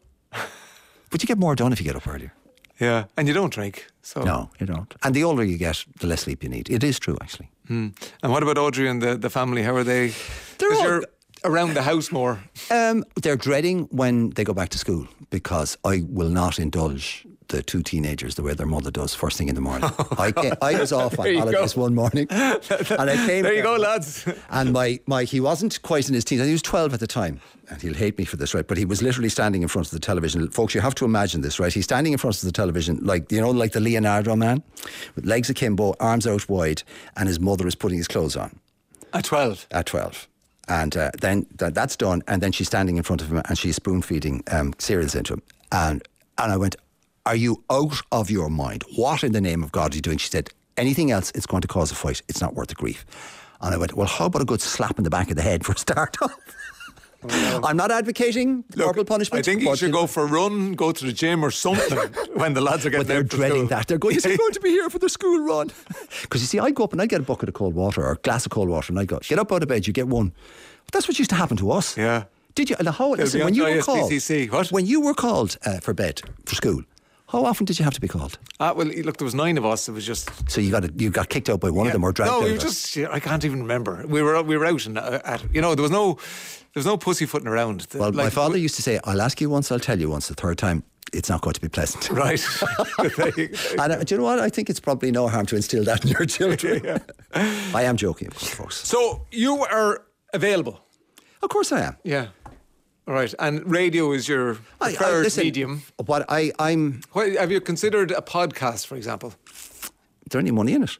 But you get more done if you get up earlier. Yeah, and you don't drink. So no, you don't. And the older you get, the less sleep you need. It is true, actually. Hmm. And what about Audrey and the, the family? How are they? They're all... You're around the house more. Um, they're dreading when they go back to school, because I will not indulge the the two teenagers the way their mother does first thing in the morning. I came, I was off on holidays one morning, and I came. There you go, lads. And my, my he wasn't quite in his teens. He was twelve at the time, and he'll hate me for this, right? But he was literally standing in front of the television. Folks, you have to imagine this, right? He's standing in front of the television, like you know, like the Leonardo man, with legs akimbo, arms out wide, and his mother is putting his clothes on. At twelve. At twelve. And uh, then th- that's done, and then she's standing in front of him and she's spoon feeding um, cereals into him. And and I went, "Are you out of your mind? What in the name of God are you doing?" She said, "Anything else, it's going to cause a fight. It's not worth the grief." And I went, "Well, how about a good slap in the back of the head for a start off?" Well, I'm not advocating corporal punishment. I think you should go for a run, go to the gym or something when the lads are getting But they're dreading school. that. They're going, is he going to be here for the school run? Because you see, I'd go up and I'd get a bucket of cold water or a glass of cold water and I'd go, get up out of bed, you get one. But that's what used to happen to us. Yeah. Did you? And how, listen, when you were called, what? when you were called uh, for bed, for school, how often did you have to be called? Ah, well, look, there was nine of us. It was just. So you got you got kicked out by one yeah. of them or dragged no, out? No, we of were just. I can't even remember. We were we were out and uh, at you know there was no there was no pussyfooting around. Well, like, my father used to say, "I'll ask you once, I'll tell you once. The third time, it's not going to be pleasant." Right. And uh, do you know what? I think it's probably no harm to instill that in your children. Yeah. I am joking, of course, folks. So you are available. Of course, I am. Yeah. All right, and radio is your preferred I, I, listen, medium. What I, I'm. What, have you considered a podcast, for example? Is there any money in it?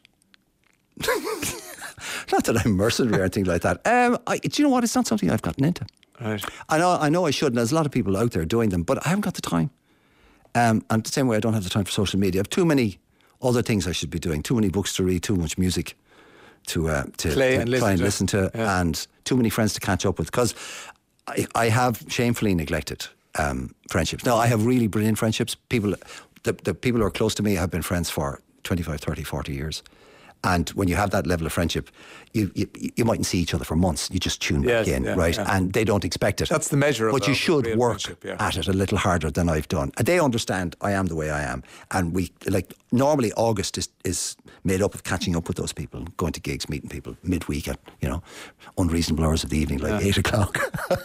Not that I'm mercenary or anything like that. Um, I, do you know what? It's not something I've gotten into. Right. I know, I know I should, and there's a lot of people out there doing them, but I haven't got the time. Um, and the same way I don't have the time for social media. I have too many other things I should be doing. Too many books to read, too much music to uh, to, Play to and try listen and to. listen to, Yeah. and too many friends to catch up with. Because I, I have shamefully neglected um, friendships. Now, I have really brilliant friendships. People, the, the people who are close to me have been friends for twenty-five, thirty, forty years. And when you have that level of friendship, you you, you mightn't see each other for months. You just tune Yes, back in, yeah, right? yeah. And they don't expect it. That's the measure of But you a should real work friendship, yeah. at it a little harder than I've done. And they understand I am the way I am. And we, like, normally August is, is made up of catching up with those people, going to gigs, meeting people midweek at, you know, unreasonable hours of the evening, like Yeah. eight o'clock.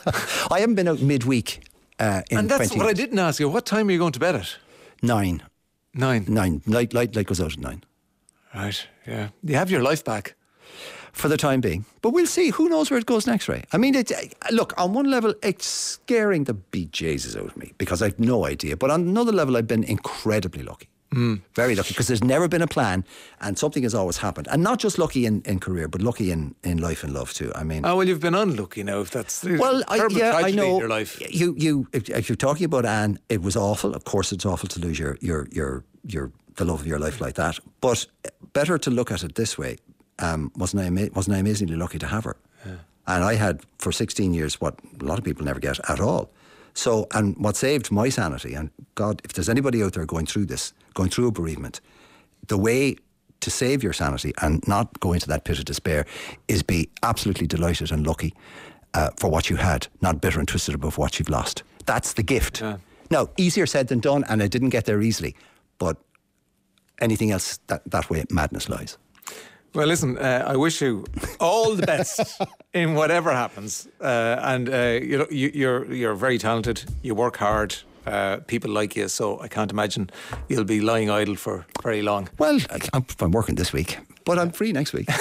I haven't been out midweek uh, in And that's twenty what I years. didn't ask you. What time are you going to bed at? Nine. Nine. Nine. Light, light, light goes out at nine. Right, yeah. You have your life back. For the time being. But we'll see. Who knows where it goes next, Ray? I mean, it, look, on one level, it's scaring the bejesus out of me because I've no idea. But on another level, I've been incredibly lucky. Mm. Very lucky because there's never been a plan and something has always happened. And not just lucky in, in career, but lucky in, in life and love too. I mean... Oh, well, you've been unlucky now, if that's... Well, I, yeah, I know. In your life. You, you, if, if you're talking about Anne, it was awful. Of course, it's awful to lose your, your, your, your, the love of your life like that. But better to look at it this way. Um, wasn't I ama- wasn't I amazingly lucky to have her? Yeah. And I had for sixteen years what a lot of people never get at all. So, and what saved my sanity, and God, if there's anybody out there going through this, going through a bereavement, the way to save your sanity and not go into that pit of despair is be absolutely delighted and lucky uh, for what you had, not bitter and twisted above what you've lost. That's the gift. Yeah. Now, easier said than done, and I didn't get there easily, but anything else, that, that way, madness lies. Well, listen, uh, I wish you all the best in whatever happens. Uh, and uh, you know, you, you're you're very talented. You work hard. Uh, people like you, so I can't imagine you'll be lying idle for very long. Well, I'm, I'm working this week, but I'm free next week.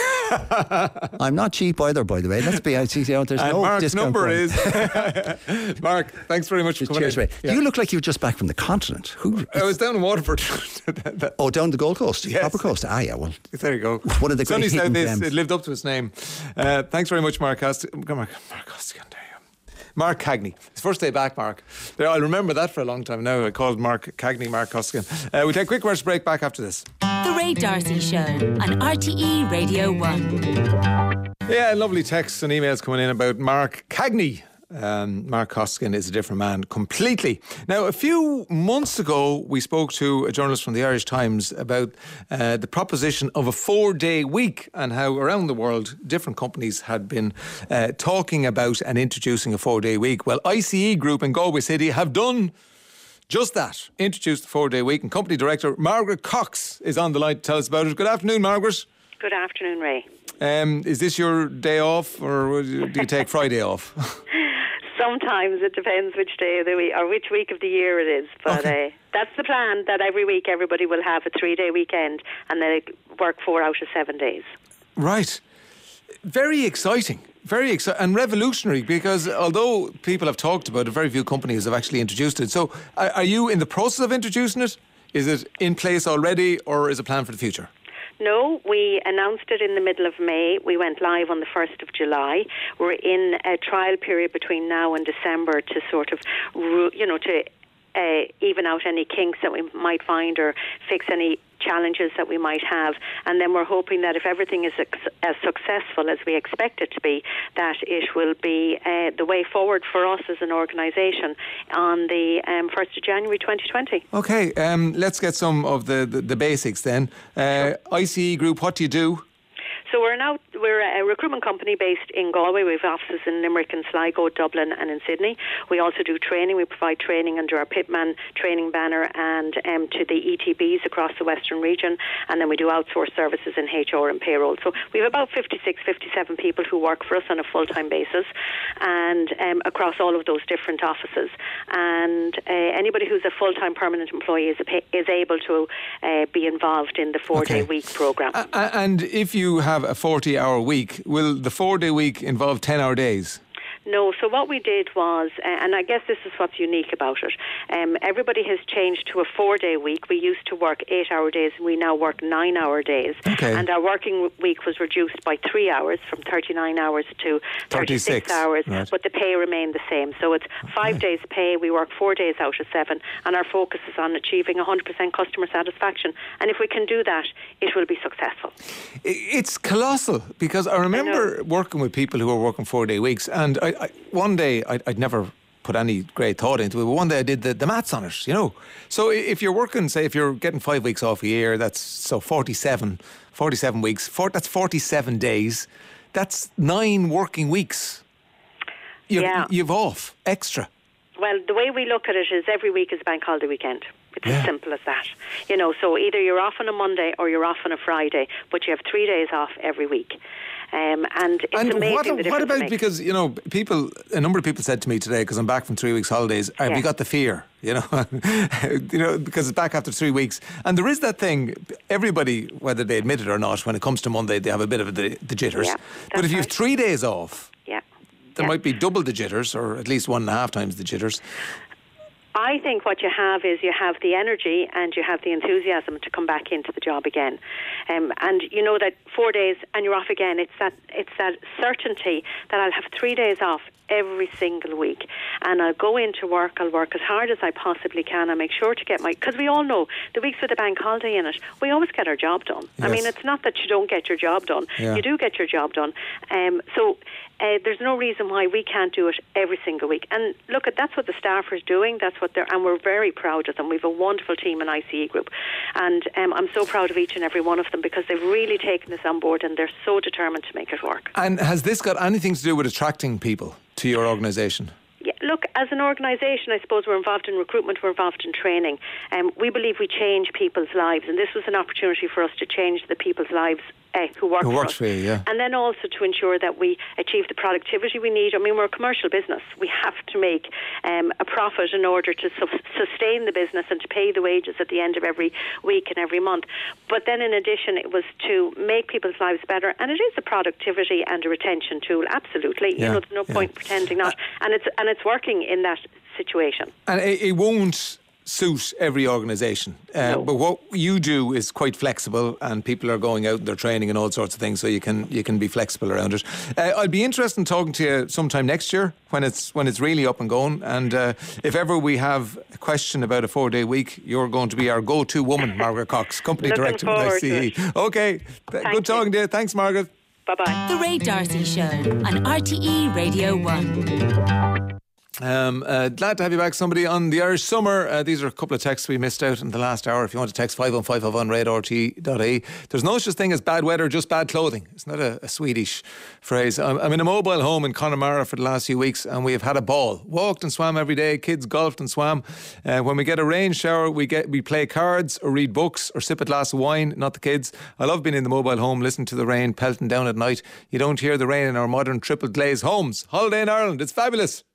I'm not cheap either, by the way. Let's be out. You know, there's and no Mark's discount number code. is Mark. Thanks very much for coming Cheers, in. Ray. Yeah. You look like you were just back from the continent. Who? I was down in Waterford. Oh, down the Gold Coast, yes. Upper Coast. Ah, yeah. Well, there you go. One of the Sunny great South hidden is, gems. it lived up to its name. Uh, thanks very much, Mark Costigan. Mark, Mark Costigan. Mark Cagney. His first day back, Mark. There, I'll remember that for a long time now. I called Mark Cagney Mark Costigan. Uh, we'll take a quick commercial break back after this. The Ray D'Arcy Show on R T E Radio one. Yeah, lovely texts and emails coming in about Mark Cagney. Um, Mark Costigan is a different man completely. Now, a few months ago, we spoke to a journalist from the Irish Times about uh, the proposition of a four-day week and how around the world different companies had been uh, talking about and introducing a four-day week. Well, I C E Group in Galway City have done just that, introduced the four-day week, and company director Margaret Cox is on the line to tell us about it. Good afternoon, Margaret. Good afternoon, Ray. Um, is this your day off, or do you take Friday off? Sometimes it depends which day of the week or which week of the year it is. But Okay. uh, that's the plan, that every week everybody will have a three-day weekend and they work four out of seven days. Right. Very exciting. Very exciting and revolutionary, because although people have talked about it, very few companies have actually introduced it. So are, are you in the process of introducing it? Is it in place already, or is it planned for the future? No, we announced it in the middle of May. We went live on the first of July. We're in a trial period between now and December to sort of, you know, to uh, even out any kinks that we might find or fix any challenges that we might have. And then we're hoping that if everything is as successful as we expect it to be, that it will be uh, the way forward for us as an organisation on the um, first of January twenty twenty. Okay, um, let's get some of the, the, the basics then. Uh, sure. I C E Group, what do you do? So we're now we're a recruitment company based in Galway. We have offices in Limerick and Sligo, Dublin and in Sydney. We also do training. We provide training under our Pitman training banner and um, to the E T Bs across the Western region. And then we do outsourced services in H R and payroll. So we have about fifty-six, fifty-seven people who work for us on a full-time basis and um, across all of those different offices. And uh, anybody who's a full-time permanent employee is, a, is able to uh, be involved in the four-day Okay. week programme. Uh, and if you have a forty-hour week, will the four-day week involve ten-hour days? No, so what we did was, uh, and I guess this is what's unique about it, um, everybody has changed to a four-day week. We used to work eight-hour days, and we now work nine-hour days. Okay. And our working week was reduced by three hours, from thirty-nine hours to thirty-six, thirty-six hours, right. but the pay remained the same. So it's five Okay. days pay, we work four days out of seven, and our focus is on achieving one hundred percent customer satisfaction. And if we can do that, it will be successful. It's colossal, because I remember working with people who were working four-day weeks, and I, I, one day I'd, I'd never put any great thought into it, but one day I did the, the maths on it, you know. So if you're working, say, if you're getting five weeks off a year, that's so forty-seven, forty-seven weeks, four, that's forty-seven days, that's nine working weeks. You've, Yeah. you've off, extra. Well, the way we look at it is every week is a bank holiday weekend. It's Yeah. as simple as that. You know, so either you're off on a Monday or you're off on a Friday, but you have three days off every week. Um, and it's And amazing what, the what difference it about, makes. because, you know, people, a number of people said to me today, because I'm back from three weeks holidays, have Yeah. you got the fear? You know, you know, because it's back after three weeks. And there is that thing, everybody, whether they admit it or not, when it comes to Monday, they have a bit of the, the jitters. Yeah, but that's if you have right. three days off, Yeah. there Yeah. might be double the jitters, or at least one and a half times the jitters. I think what you have is you have the energy and you have the enthusiasm to come back into the job again. Um, and you know that four days and you're off again. It's that it's that certainty that I'll have three days off every single week, and I'll go into work, I'll work as hard as I possibly can, I'll make sure to get my, because we all know the weeks with the bank holiday in it, we always get our job done. I Yes. mean, it's not that you don't get your job done, Yeah. you do get your job done. Um, so uh, there's no reason why we can't do it every single week. And look, at that's what the staff are doing, that's what they're, and we're very proud of them. We have a wonderful team in I C E Group, and um, I'm so proud of each and every one of them, because they've really taken this on board and they're so determined to make it work. And has this got anything to do with attracting people to your organisation? Yeah, look, as an organisation, I suppose we're involved in recruitment, we're involved in training. Um, we believe we change people's lives, and this was an opportunity for us to change the people's lives uh, who work Who for works us. for you, yeah. And then also to ensure that we achieve the productivity we need. I mean, we're a commercial business. We have to make um, a profit in order to su- sustain the business and to pay the wages at the end of every week and every month. But then in addition, it was to make people's lives better, and it is a productivity and a retention tool, absolutely. Yeah, You know, there's no yeah. point pretending not. And it's and it's working in that situation. And it, it won't suit every organisation. Uh, No. But what you do is quite flexible, and people are going out and they're training and all sorts of things, so you can you can be flexible around it. Uh, I'd be interested in talking to you sometime next year when it's when it's really up and going. And uh, if ever we have a question about a four-day week, you're going to be our go-to woman, Margaret Cox, Company Looking Director with I forward C E. to it. Okay, Th- Thank good you. talking to you. Thanks, Margaret. Bye-bye. The Ray D'Arcy Show on R T E Radio one. Um, uh, glad to have you back, somebody, on the Irish Summer. Uh, these are a couple of texts we missed out in the last hour. If you want to text five one five five one red R T E dot I E. There's no such thing as bad weather, just bad clothing. It's not a, a Swedish phrase. I'm, I'm in a mobile home in Connemara for the last few weeks, and we have had a ball. Walked and swam every day. Kids golfed and swam. Uh, when we get a rain shower, we get we play cards or read books or sip a glass of wine, not the kids. I love being in the mobile home, listening to the rain pelting down at night. You don't hear the rain in our modern triple glazed homes. Holiday in Ireland. It's fabulous.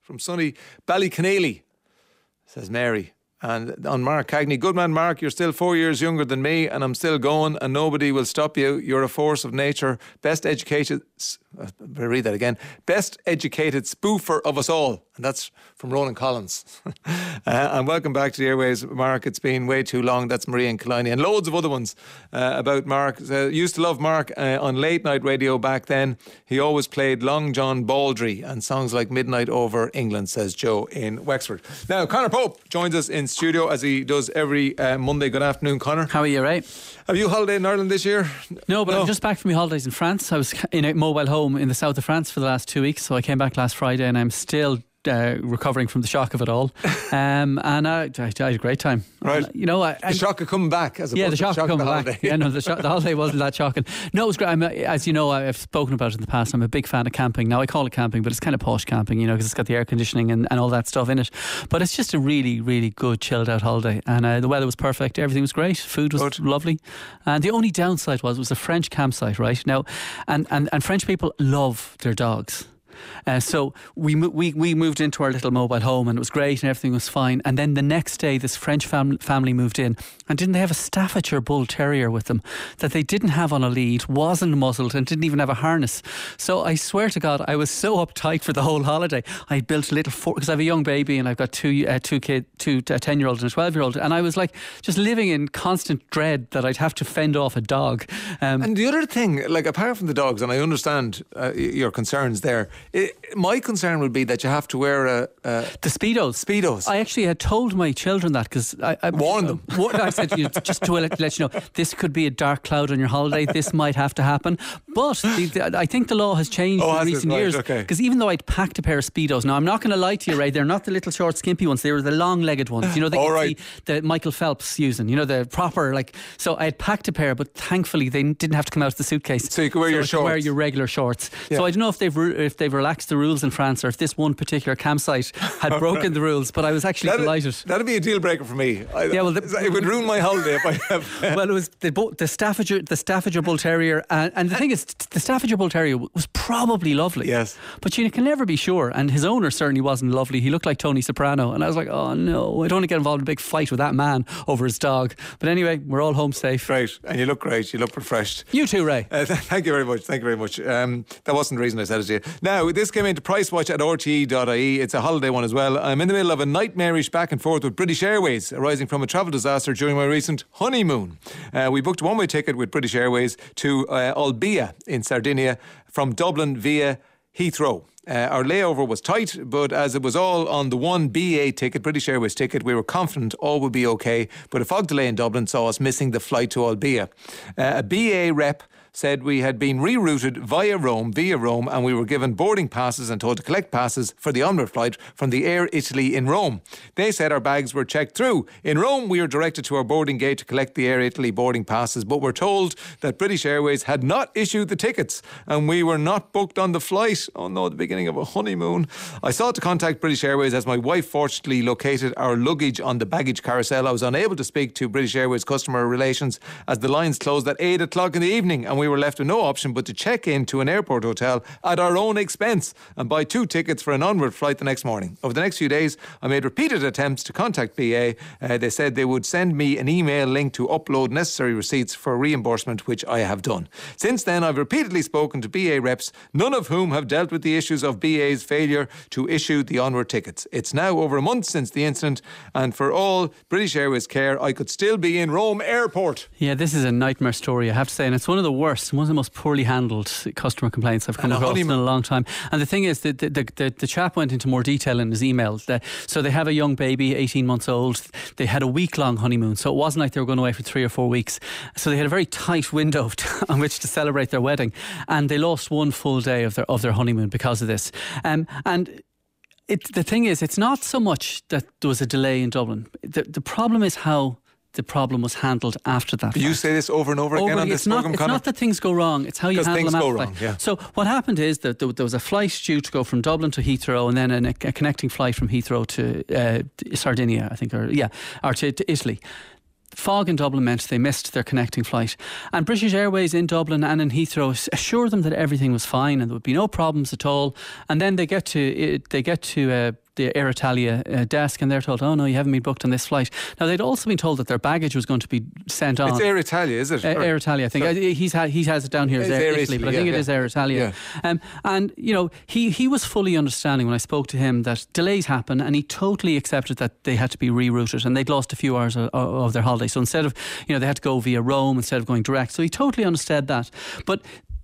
from sunny Ballyconneely, says Mary. And on Mark Cagney, good man Mark, you're still four years younger than me and I'm still going and nobody will stop you. You're a force of nature. Best educated, I'll read that again, best educated spoofer of us all. And that's from Ronan Collins. uh, and welcome back to the airwaves, Mark. It's been way too long. That's Marie and Killiney. And loads of other ones uh, about Mark. Uh, used to love Mark uh, on late night radio back then. He always played Long John Baldry and songs like Midnight Over England, says Joe in Wexford. Now, Conor Pope joins us in studio as he does every uh, Monday. Good afternoon, Conor. How are you, Ray? Have you holiday in Ireland this year? No, but no. I'm just back from my holidays in France. I was in a mobile home in the south of France for the last two weeks, so I came back last Friday and I'm still Uh, recovering from the shock of it all, um, and I, I, I had a great time. Right, and, you know, I, the shock of coming back, as opposed yeah, the to shock, the shock of coming the back. Yeah, no, the, shock, the holiday wasn't that shocking. No, it was great. I'm, as you know, I've spoken about it in the past. I'm a big fan of camping. Now I call it camping, but it's kind of posh camping, you know, because it's got the air conditioning and, and all that stuff in it. But it's just a really, really good chilled out holiday, and uh, the weather was perfect. Everything was great. Food was good. Lovely, and the only downside was it was a French campsite, right now, and and, and French people love their dogs. Uh, so we, we we moved into our little mobile home and it was great and everything was fine. And then the next day this French fam- family moved in, and didn't they have a Staffordshire Bull Terrier with them that they didn't have on a lead, wasn't muzzled and didn't even have a harness. So I swear to God, I was so uptight for the whole holiday. I built a little fort because I have a young baby and I've got two uh, two kid two a ten year old and a twelve year old, and I was like just living in constant dread that I'd have to fend off a dog. Um, and the other thing, like apart from the dogs, and I understand uh, your concerns there, it, my concern would be that you have to wear a, a the speedos. Speedos. I actually had told my children that because I, I warned them. What I said to you, just to let, let you know, this could be a dark cloud on your holiday. This might have to happen. But the, the, I think the law has changed oh, in recent right, years. Because okay. even though I'd packed a pair of speedos, now I'm not going to lie to you, Ray, they're not the little short, skimpy ones. They were the long-legged ones. You know, they oh, can right. see the Michael Phelps using. You know, the proper like. So I had packed a pair, but thankfully they didn't have to come out of the suitcase. So you could wear so your I shorts. Could wear your regular shorts. Yeah. So I don't know if they've re- if they've relaxed the rules in France, or if this one particular campsite had broken the rules, but I was actually that'd, delighted. That'd be a deal breaker for me. I, yeah, well, the, it would ruin my holiday if I have. Well, it was the, the Staffordshire, the Staffordshire Bull Terrier, and, and the thing is, the Staffordshire Bull Terrier was probably lovely. Yes, but you can never be sure. And his owner certainly wasn't lovely. He looked like Tony Soprano, and I was like, oh no, I don't want to get involved in a big fight with that man over his dog. But anyway, we're all home safe. Great, and you look great. You look refreshed. You too, Ray. Uh, th- thank you very much. Thank you very much. Um, that wasn't the reason I said it to you. Now, this came into Price Watch at r t e dot I E. It's a holiday one as well. I'm in the middle of a nightmarish back and forth with British Airways arising from a travel disaster during my recent honeymoon. Uh, we booked a one-way ticket with British Airways to uh, Olbia in Sardinia from Dublin via Heathrow. Uh, our layover was tight, but as it was all on the one B A ticket, British Airways ticket, we were confident all would be okay. But a fog delay in Dublin saw us missing the flight to Olbia. Uh, a B A rep said we had been rerouted via Rome, via Rome, and we were given boarding passes and told to collect passes for the onward flight from the Air Italy in Rome. They said our bags were checked through. In Rome, we were directed to our boarding gate to collect the Air Italy boarding passes, but were told that British Airways had not issued the tickets and we were not booked on the flight. Oh no, the beginning of a honeymoon. I sought to contact British Airways as my wife fortunately located our luggage on the baggage carousel. I was unable to speak to British Airways customer relations as the lines closed at eight o'clock in the evening, and we were left with no option but to check in to an airport hotel at our own expense and buy two tickets for an onward flight the next morning. Over the next few days, I made repeated attempts to contact B A. Uh, they said they would send me an email link to upload necessary receipts for reimbursement, which I have done. Since then, I've repeatedly spoken to B A reps, none of whom have dealt with the issues of B A's failure to issue the onward tickets. It's now over a month since the incident, and for all British Airways care, I could still be in Rome Airport. Yeah, this is a nightmare story, I have to say, and it's one of the worst, one of the most poorly handled customer complaints I've come and across in a long time. And the thing is, the, the, the, the chap went into more detail in his emails. The, so they have a young baby, eighteen months old. They had a week-long honeymoon, so it wasn't like they were going away for three or four weeks. So they had a very tight window to, on which to celebrate their wedding, and they lost one full day of their of their honeymoon because of this. Um, and it, the thing is, it's not so much that there was a delay in Dublin. The, the problem is how the problem was handled after that. You say this over and over, over again on this it's not, programme, It's Conor? not that things go wrong, it's how you handle things them go after wrong, yeah. So what happened is that there, there was a flight due to go from Dublin to Heathrow, and then a, a connecting flight from Heathrow to uh, Sardinia, I think, or yeah, or to, to Italy. fog in Dublin meant they missed their connecting flight. And British Airways in Dublin and in Heathrow assured them that everything was fine and there would be no problems at all. And then they get to they get to uh, the Air Italia uh, desk and they're told, oh no, you haven't been booked on this flight. Now they'd also been told that their baggage was going to be sent on. It's Air Italia, is it? Uh, Air Italia, I think. So, He's ha- he has it down here as Air, Air Italy, Italy, but I yeah, think yeah. it is Air Italia. Yeah. Um, and, you know, he, he was fully understanding when I spoke to him that delays happen, and he totally accepted that they had to be rerouted and they'd lost a few hours of, of their holiday. So instead of, you know, they had to go via Rome instead of going direct. So he totally understood that. But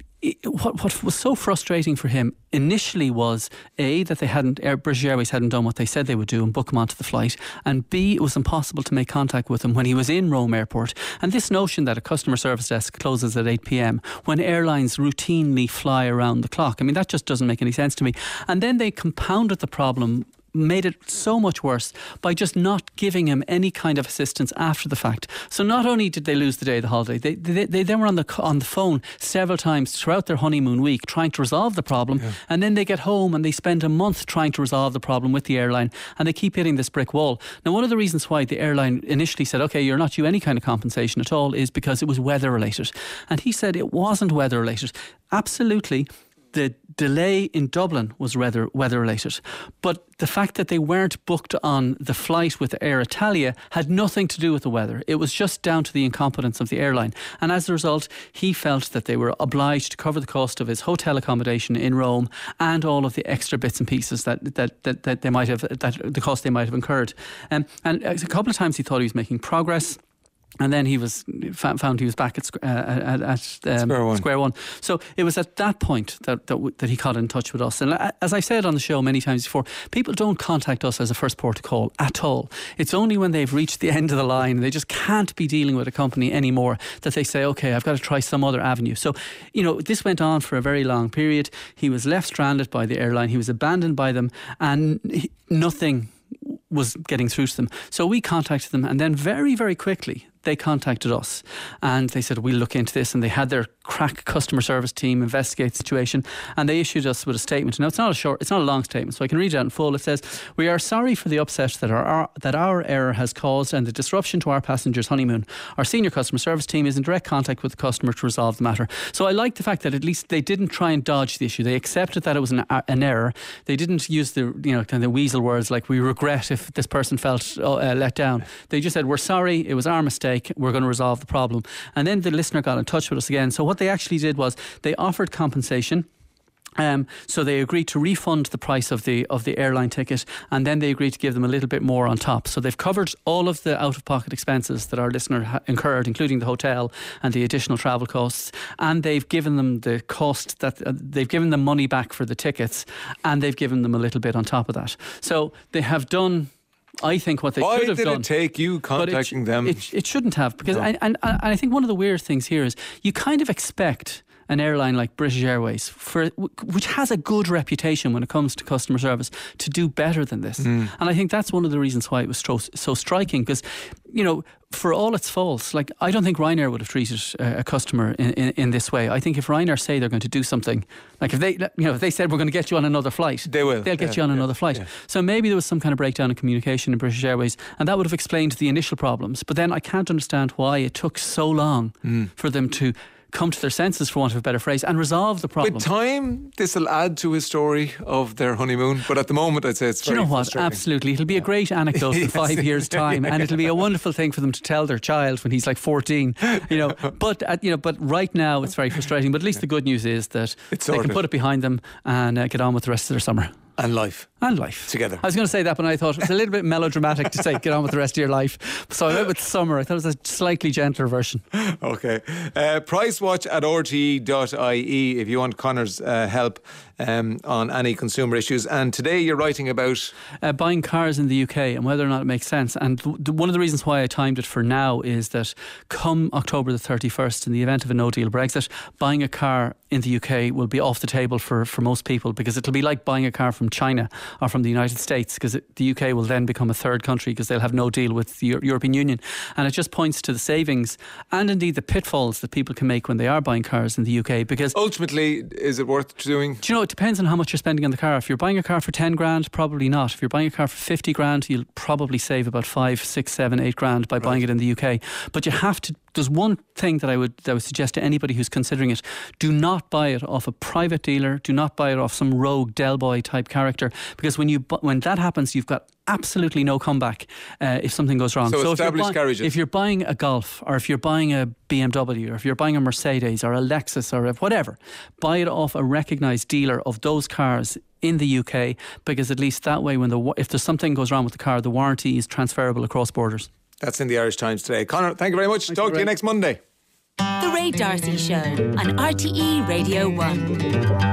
What, what was so frustrating for him initially was A, that they hadn't, Air, British Airways hadn't done what they said they would do and book him onto the flight, and B, it was impossible to make contact with him when he was in Rome Airport. And this notion that a customer service desk closes at eight p.m. when airlines routinely fly around the clock, I mean, that just doesn't make any sense to me. And then they compounded the problem, made it so much worse by just not giving him any kind of assistance after the fact. So not only did they lose the day of the holiday, they they, they then were on the on the phone several times throughout their honeymoon week trying to resolve the problem, yeah. And then they get home and they spend a month trying to resolve the problem with the airline, and they keep hitting this brick wall. Now, one of the reasons why the airline initially said, okay, you're not due any kind of compensation at all, is because it was weather related. And he said it wasn't weather related. Absolutely, the delay in Dublin was weather weather related, but the fact that they weren't booked on the flight with Air Italia had nothing to do with the weather. It was just down to the incompetence of the airline, and as a result he felt that they were obliged to cover the cost of his hotel accommodation in Rome and all of the extra bits and pieces that that, that, that they might have that the cost they might have incurred. Um, and a couple of times he thought he was making progress, and then he was found he was back at, uh, at, at um, square, one. square one. So it was at that point that, that that he got in touch with us. And as I said on the show many times before, people don't contact us as a first port of call at all. It's only when they've reached the end of the line and they just can't be dealing with a company anymore that they say, okay, I've got to try some other avenue. So, you know, this went on for a very long period. He was left stranded by the airline. He was abandoned by them, and he, nothing was getting through to them. So we contacted them, and then very, very quickly they contacted us and they said, we'll look into this. And they had their crack customer service team investigate the situation, and they issued us with a statement. Now, it's not a short, it's not a long statement, so I can read it out in full. It says, we are sorry for the upset that our, our that our error has caused and the disruption to our passengers' honeymoon. Our senior customer service team is in direct contact with the customer to resolve the matter. So I like the fact that at least they didn't try and dodge the issue. They accepted that it was an, an error. They didn't use the, you know, kind of weasel words like, we regret if this person felt uh, let down. They just said, we're sorry, it was our mistake, we're going to resolve the problem. And then the listener got in touch with us again. So what they actually did was they offered compensation. Um, so they agreed to refund the price of the of the airline ticket, and then they agreed to give them a little bit more on top. So they've covered all of the out-of-pocket expenses that our listener ha- incurred, including the hotel and the additional travel costs, and they've given them the cost that uh, they've given them money back for the tickets, and they've given them a little bit on top of that. So they have done, I think, what they Why should have did done. it take you contacting it, them? It, it shouldn't have, because No. I, and, and I think one of the weird things here is you kind of expect an airline like British Airways, for which has a good reputation when it comes to customer service, to do better than this. Mm. And I think that's one of the reasons why it was so, so striking, because, you know, for all its faults, like, I don't think Ryanair would have treated a, a customer in, in, in this way. I think if Ryanair say they're going to do something, like if they, you know, if they said we're going to get you on another flight, they will. They'll get yeah, you on yeah, another flight. Yeah. So maybe there was some kind of breakdown in communication in British Airways, and that would have explained the initial problems. But then I can't understand why it took so long mm. for them to come to their senses, for want of a better phrase, and resolve the problem. With time, this will add to his story of their honeymoon, but at the moment I'd say it's Do very you know what? Absolutely. It'll be a great anecdote in Yes. five years' time, and it'll be a wonderful thing for them to tell their child when he's like fourteen. You know, but uh, you know, but right now it's very frustrating. But at least the good news is that It's they can sorted. put it behind them and uh, get on with the rest of their summer. And life. And life. Together. I was going to say that, but I thought it's a little bit melodramatic to say get on with the rest of your life. So I went with summer. I thought it was a slightly gentler version. Okay. Uh, Pricewatch at r t e dot I E if you want Connor's uh, help um, on any consumer issues. And today you're writing about Uh, buying cars in the U K and whether or not it makes sense. And th- th- one of the reasons why I timed it for now is that come October the thirty-first, in the event of a no-deal Brexit, buying a car in the U K will be off the table for, for most people, because it'll be like buying a car from China or from the United States, because the U K will then become a third country because they'll have no deal with the Euro- European Union. And it just points to the savings and indeed the pitfalls that people can make when they are buying cars in the U K. Because ultimately, is it worth doing? Do you know, it depends on how much you're spending on the car. If you're buying a car for ten grand, probably not. If you're buying a car for fifty grand, you'll probably save about five, six, seven, eight grand by right. buying it in the U K. But you have to, there's one thing that I would that I would suggest to anybody who's considering it: do not buy it off a private dealer. Do not buy it off some rogue Del Boy type character, because when you when that happens, you've got absolutely no comeback uh, if something goes wrong. So, so established if you're, buy, garages. if you're buying a Golf, or if you're buying a B M W, or if you're buying a Mercedes or a Lexus or a whatever, buy it off a recognised dealer of those cars in the U K, because at least that way, when the if there's something goes wrong with the car, the warranty is transferable across borders. That's in the Irish Times today. Conor, thank you very much. Thank Talk you, to you Ray. next Monday. The Ray D'Arcy Show on R T E Radio one.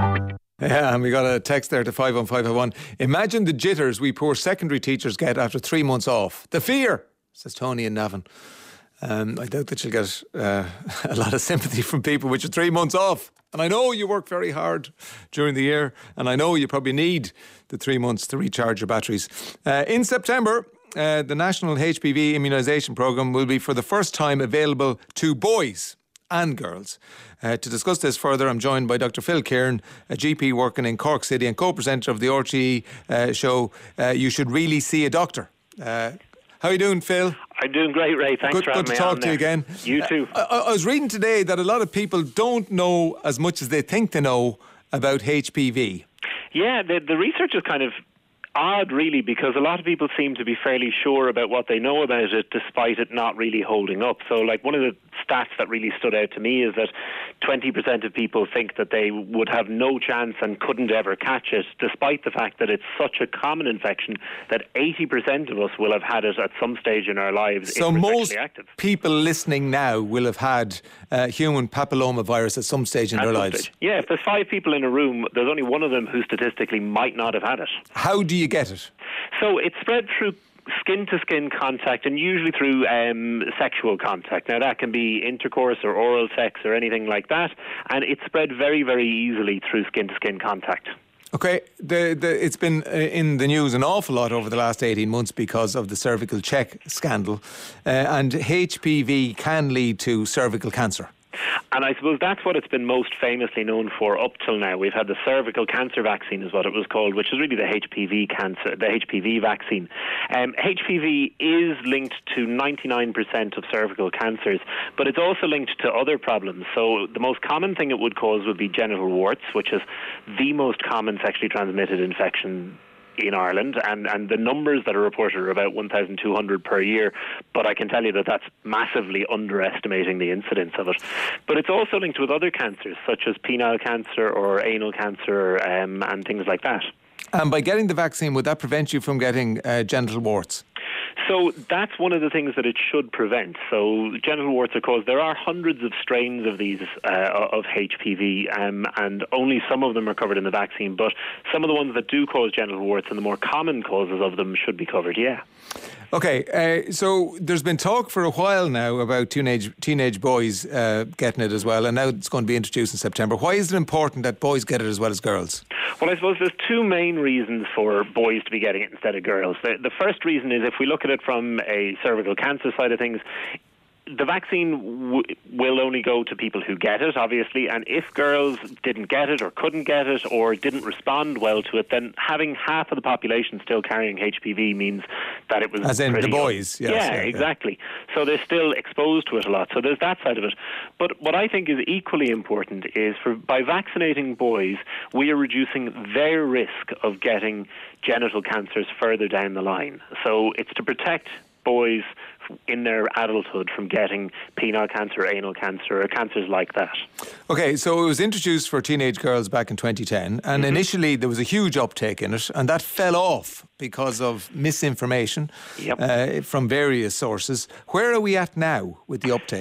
Yeah, and we got a text there to five one five one. Imagine the jitters we poor secondary teachers get after three months off. The fear, says Tony in Navan. Um, I doubt that you'll get uh, a lot of sympathy from people with your three months off. And I know you work very hard during the year, and I know you probably need the three months to recharge your batteries. Uh, in September, uh, the National H P V Immunisation Programme will be for the first time available to boys and girls. Uh, to discuss this further, I'm joined by Doctor Phil Kieran, a G P working in Cork City and co-presenter of the R T E uh, show uh, You Should Really See a Doctor. Uh, how are you doing, Phil? I'm doing great, Ray. Thanks good, for having good me to talk on to you there. again. You too. Uh, I, I was reading today that a lot of people don't know as much as they think they know about H P V. Yeah, the, the research is kind of odd, really, because a lot of people seem to be fairly sure about what they know about it, despite it not really holding up. So, like, one of the stats that really stood out to me is that twenty percent of people think that they would have no chance and couldn't ever catch it, despite the fact that it's such a common infection that eighty percent of us will have had it at some stage in our lives. So if we're most sexually active. people listening now will have had uh, human papillomavirus at some stage in At their some lives. stage. Yeah, if there's five people in a room, there's only one of them who statistically might not have had it. How do you get it? So it's spread through skin-to-skin contact, and usually through um, sexual contact. Now, that can be intercourse or oral sex or anything like that, and it's spread very, very easily through skin-to-skin contact. Okay, the, the, it's been uh, in the news an awful lot over the last eighteen months because of the cervical check scandal, uh, and H P V can lead to cervical cancer. And I suppose that's what it's been most famously known for up till now. We've had the cervical cancer vaccine, is what it was called, which is really the H P V cancer, the H P V vaccine. Um, H P V is linked to ninety-nine percent of cervical cancers, but it's also linked to other problems. So the most common thing it would cause would be genital warts, which is the most common sexually transmitted infection in Ireland, and, and the numbers that are reported are about one thousand two hundred per year, but I can tell you that that's massively underestimating the incidence of it. But it's also linked with other cancers, such as penile cancer or anal cancer um, and things like that. And by getting the vaccine, would that prevent you from getting uh, genital warts? So that's one of the things that it should prevent. So genital warts are caused. There are hundreds of strains of these uh, of H P V, um, and only some of them are covered in the vaccine. But some of the ones that do cause genital warts and the more common causes of them should be covered. Yeah. Okay, uh, so there's been talk for a while now about teenage teenage boys uh, getting it as well, and now it's going to be introduced in September. Why is it important that boys get it as well as girls? Well, I suppose there's two main reasons for boys to be getting it instead of girls. The, the first reason is, if we look at it from a cervical cancer side of things, the vaccine w- will only go to people who get it, obviously, and if girls didn't get it or couldn't get it or didn't respond well to it, then having half of the population still carrying H P V means that it was As in the pretty boys, yes. Yeah, yeah, exactly. Yeah. So they're still exposed to it a lot. So there's that side of it. But what I think is equally important is, for by vaccinating boys, we are reducing their risk of getting genital cancers further down the line. So it's to protect boys in their adulthood from getting penile cancer, anal cancer, or cancers like that. Okay, so it was introduced for teenage girls back in twenty ten, and mm-hmm. initially there was a huge uptake in it, and that fell off because of misinformation yep. uh, from various sources. Where are we at now with the uptake?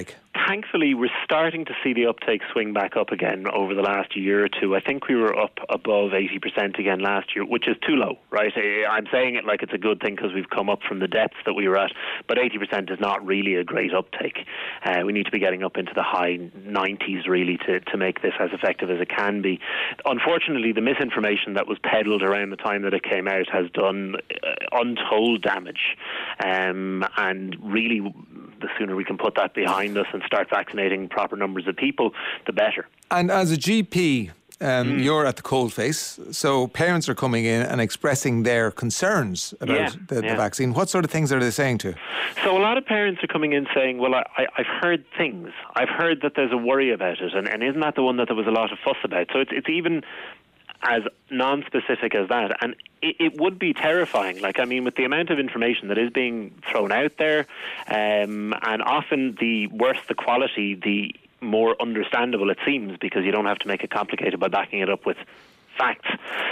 thankfully, we're starting to see the uptake swing back up again over the last year or two. I think we were up above eighty percent again last year, which is too low, right? I'm saying it like it's a good thing because we've come up from the depths that we were at, but eighty percent is not really a great uptake. Uh, we need to be getting up into the high nineties, really, to, to make this as effective as it can be. Unfortunately, the misinformation that was peddled around the time that it came out has done uh, untold damage, um, and really, the sooner we can put that behind us and start vaccinating proper numbers of people, the better. And as a G P, um, mm. you're at the coalface, so parents are coming in and expressing their concerns about yeah, the, yeah. the vaccine. What sort of things are they saying to you? So a lot of parents are coming in saying, well, I, I, I've heard things. I've heard that there's a worry about it, and, and isn't that the one that there was a lot of fuss about? So it's, it's even as non-specific as that, and it, it would be terrifying. Like, I mean, with the amount of information that is being thrown out there, um, and often the worse the quality, the more understandable it seems, because you don't have to make it complicated by backing it up with facts.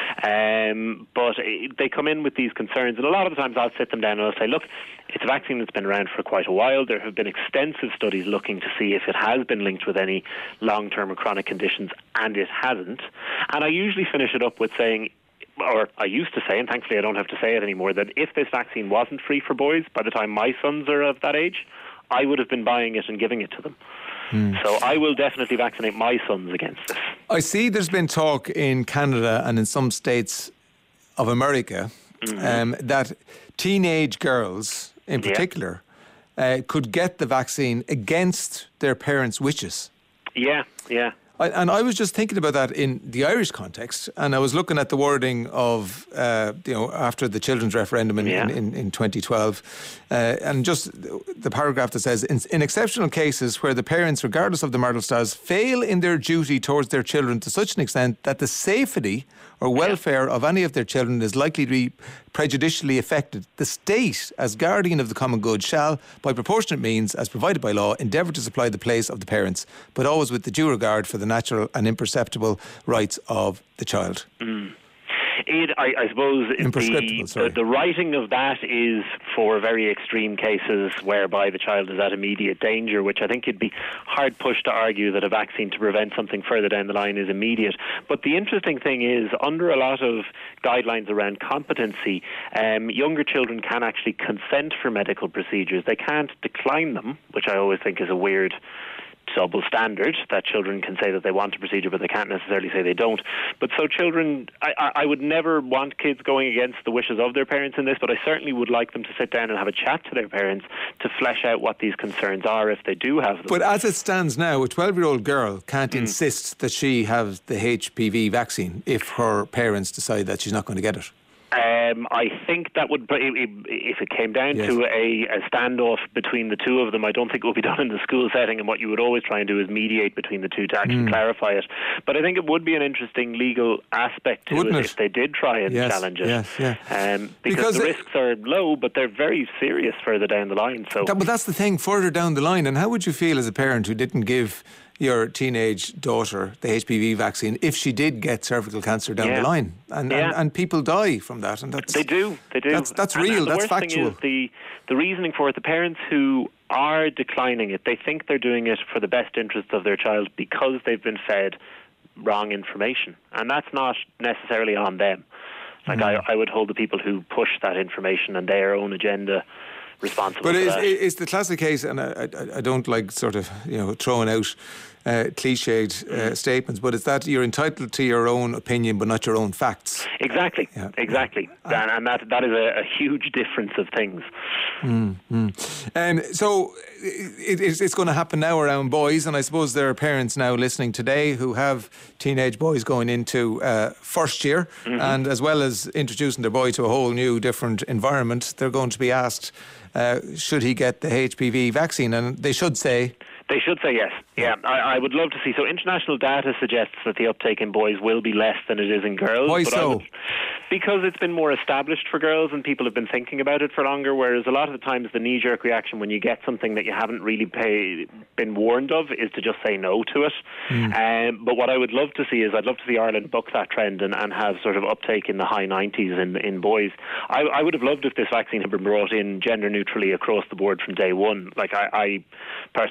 Um, but it, they come in with these concerns, and a lot of the times I'll sit them down and I'll say, look, it's a vaccine that's been around for quite a while. There have been extensive studies looking to see if it has been linked with any long-term or chronic conditions, and it hasn't. And I usually finish it up with saying, or I used to say, and thankfully I don't have to say it anymore, that if this vaccine wasn't free for boys by the time my sons are of that age, I would have been buying it and giving it to them. Mm. So I will definitely vaccinate my sons against this. I see there's been talk in Canada and in some states of America mm-hmm. um, that teenage girls in particular yeah. uh, could get the vaccine against their parents' wishes. Yeah, yeah. I, and I was just thinking about that in the Irish context, and I was looking at the wording of, uh, you know, after the children's referendum in, yeah. in, in, in twenty twelve, uh, and just the paragraph that says, in, in exceptional cases where the parents, regardless of the marital status, fail in their duty towards their children to such an extent that the safety or welfare of any of their children is likely to be prejudicially affected, the state, as guardian of the common good, shall, by proportionate means, as provided by law, endeavour to supply the place of the parents, but always with the due regard for the natural and imperceptible rights of the child. Mm. It, I, I suppose the, the, the writing of that is for very extreme cases whereby the child is at immediate danger, which I think you'd be hard pushed to argue that a vaccine to prevent something further down the line is immediate. But the interesting thing is, under a lot of guidelines around competency, um, younger children can actually consent for medical procedures. They can't decline them, which I always think is a weird double standard, that children can say that they want a procedure but they can't necessarily say they don't. But so children, I, I would never want kids going against the wishes of their parents in this, but I certainly would like them to sit down and have a chat to their parents to flesh out what these concerns are if they do have them. But as it stands now, a twelve-year-old girl can't mm. insist that she have the H P V vaccine if her parents decide that she's not going to get it. Um, I think that would, if it came down yes. to a, a standoff between the two of them, I don't think it would be done in the school setting, and what you would always try and do is mediate between the two to actually mm. clarify it. But I think it would be an interesting legal aspect to it, it if they did try and yes, challenge it. Yes, yeah. um, because, because the it, risks are low, but they're very serious further down the line. So, that, But that's the thing, further down the line. And how would you feel as a parent who didn't give your teenage daughter the H P V vaccine if she did get cervical cancer down yeah. the line, and, yeah. and and people die from that, and that's they do they do that's, that's and, real and the that's worst factual. Thing is the the reasoning for it, the parents who are declining it, they think they're doing it for the best interest of their child because they've been fed wrong information, and that's not necessarily on them. Like mm. I, I would hold the people who push that information and their own agenda responsible. But it's, it's the classic case, and I, I, I don't like sort of you know throwing out uh, cliched uh, statements, but it's that you're entitled to your own opinion, but not your own facts. Exactly, yeah. exactly, yeah. and, and that that is a, a huge difference of things. Mm, mm. Um, so it, it's, it's going to happen now around boys, and I suppose there are parents now listening today who have teenage boys going into uh, first year, mm-hmm. and as well as introducing their boy to a whole new, different environment, they're going to be asked, uh, should he get the H P V vaccine? And they should say... They should say yes. Yeah, I, I would love to see. So international data suggests that the uptake in boys will be less than it is in girls. Why but so? Would, because it's been more established for girls and people have been thinking about it for longer, whereas a lot of the times the knee-jerk reaction when you get something that you haven't really pay, been warned of is to just say no to it. Mm. Um, but what I would love to see is I'd love to see Ireland buck that trend and, and have sort of uptake in the high nineties in, in boys. I, I would have loved if this vaccine had been brought in gender neutrally across the board from day one. Like I, I personally, from a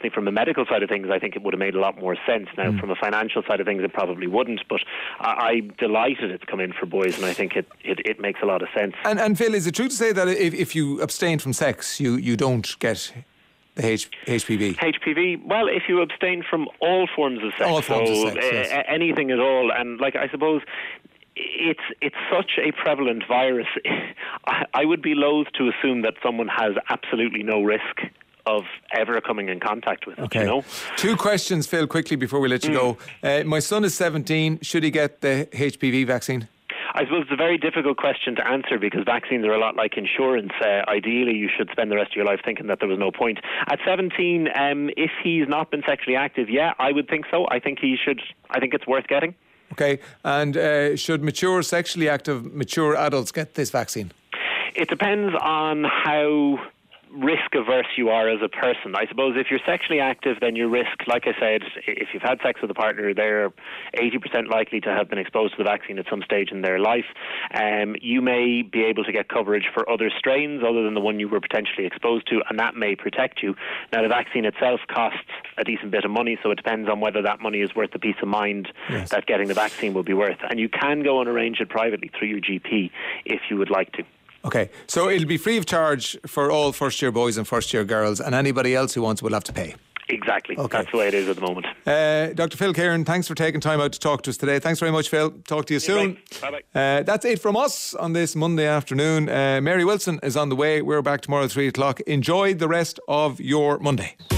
medical side of things, I think it would have made a lot more sense. Now, mm. from a financial side of things, it probably wouldn't, but I, I'm delighted it's come in for boys, and I think it, it, it makes a lot of sense. And, and Phil, is it true to say that if, if you abstain from sex, you, you don't get the H- HPV? H P V, well, if you abstain from all forms of sex, all forms so of sex, yes. uh, anything at all, and like I suppose it's it's such a prevalent virus, I, I would be loath to assume that someone has absolutely no risk of ever coming in contact with it, okay. you know? Two questions, Phil, quickly before we let you mm. go. Uh, my son is seventeen. Should he get the H P V vaccine? I suppose it's a very difficult question to answer because vaccines are a lot like insurance. Uh, ideally, you should spend the rest of your life thinking that there was no point. At seventeen, um, if he's not been sexually active, yeah, I would think so. I think he should. I think it's worth getting. Okay, and uh, should mature, sexually active, mature adults get this vaccine? It depends on how risk averse you are as a person. I suppose if you're sexually active, then your risk, like I said, if you've had sex with a partner, they're eighty percent likely to have been exposed to the vaccine at some stage in their life. Um, you may be able to get coverage for other strains other than the one you were potentially exposed to, and that may protect you. Now, the vaccine itself costs a decent bit of money, so it depends on whether that money is worth the peace of mind yes. that getting the vaccine will be worth. And you can go and arrange it privately through your G P if you would like to. Okay, so it'll be free of charge for all first-year boys and first-year girls, and anybody else who wants will have to pay. Exactly. Okay. That's the way it is at the moment. Uh, Doctor Phil Kieran, thanks for taking time out to talk to us today. Thanks very much, Phil. Talk to you soon. Bye-bye. Uh, that's it from us on this Monday afternoon. Uh, Mary Wilson is on the way. We're back tomorrow at three o'clock. Enjoy the rest of your Monday.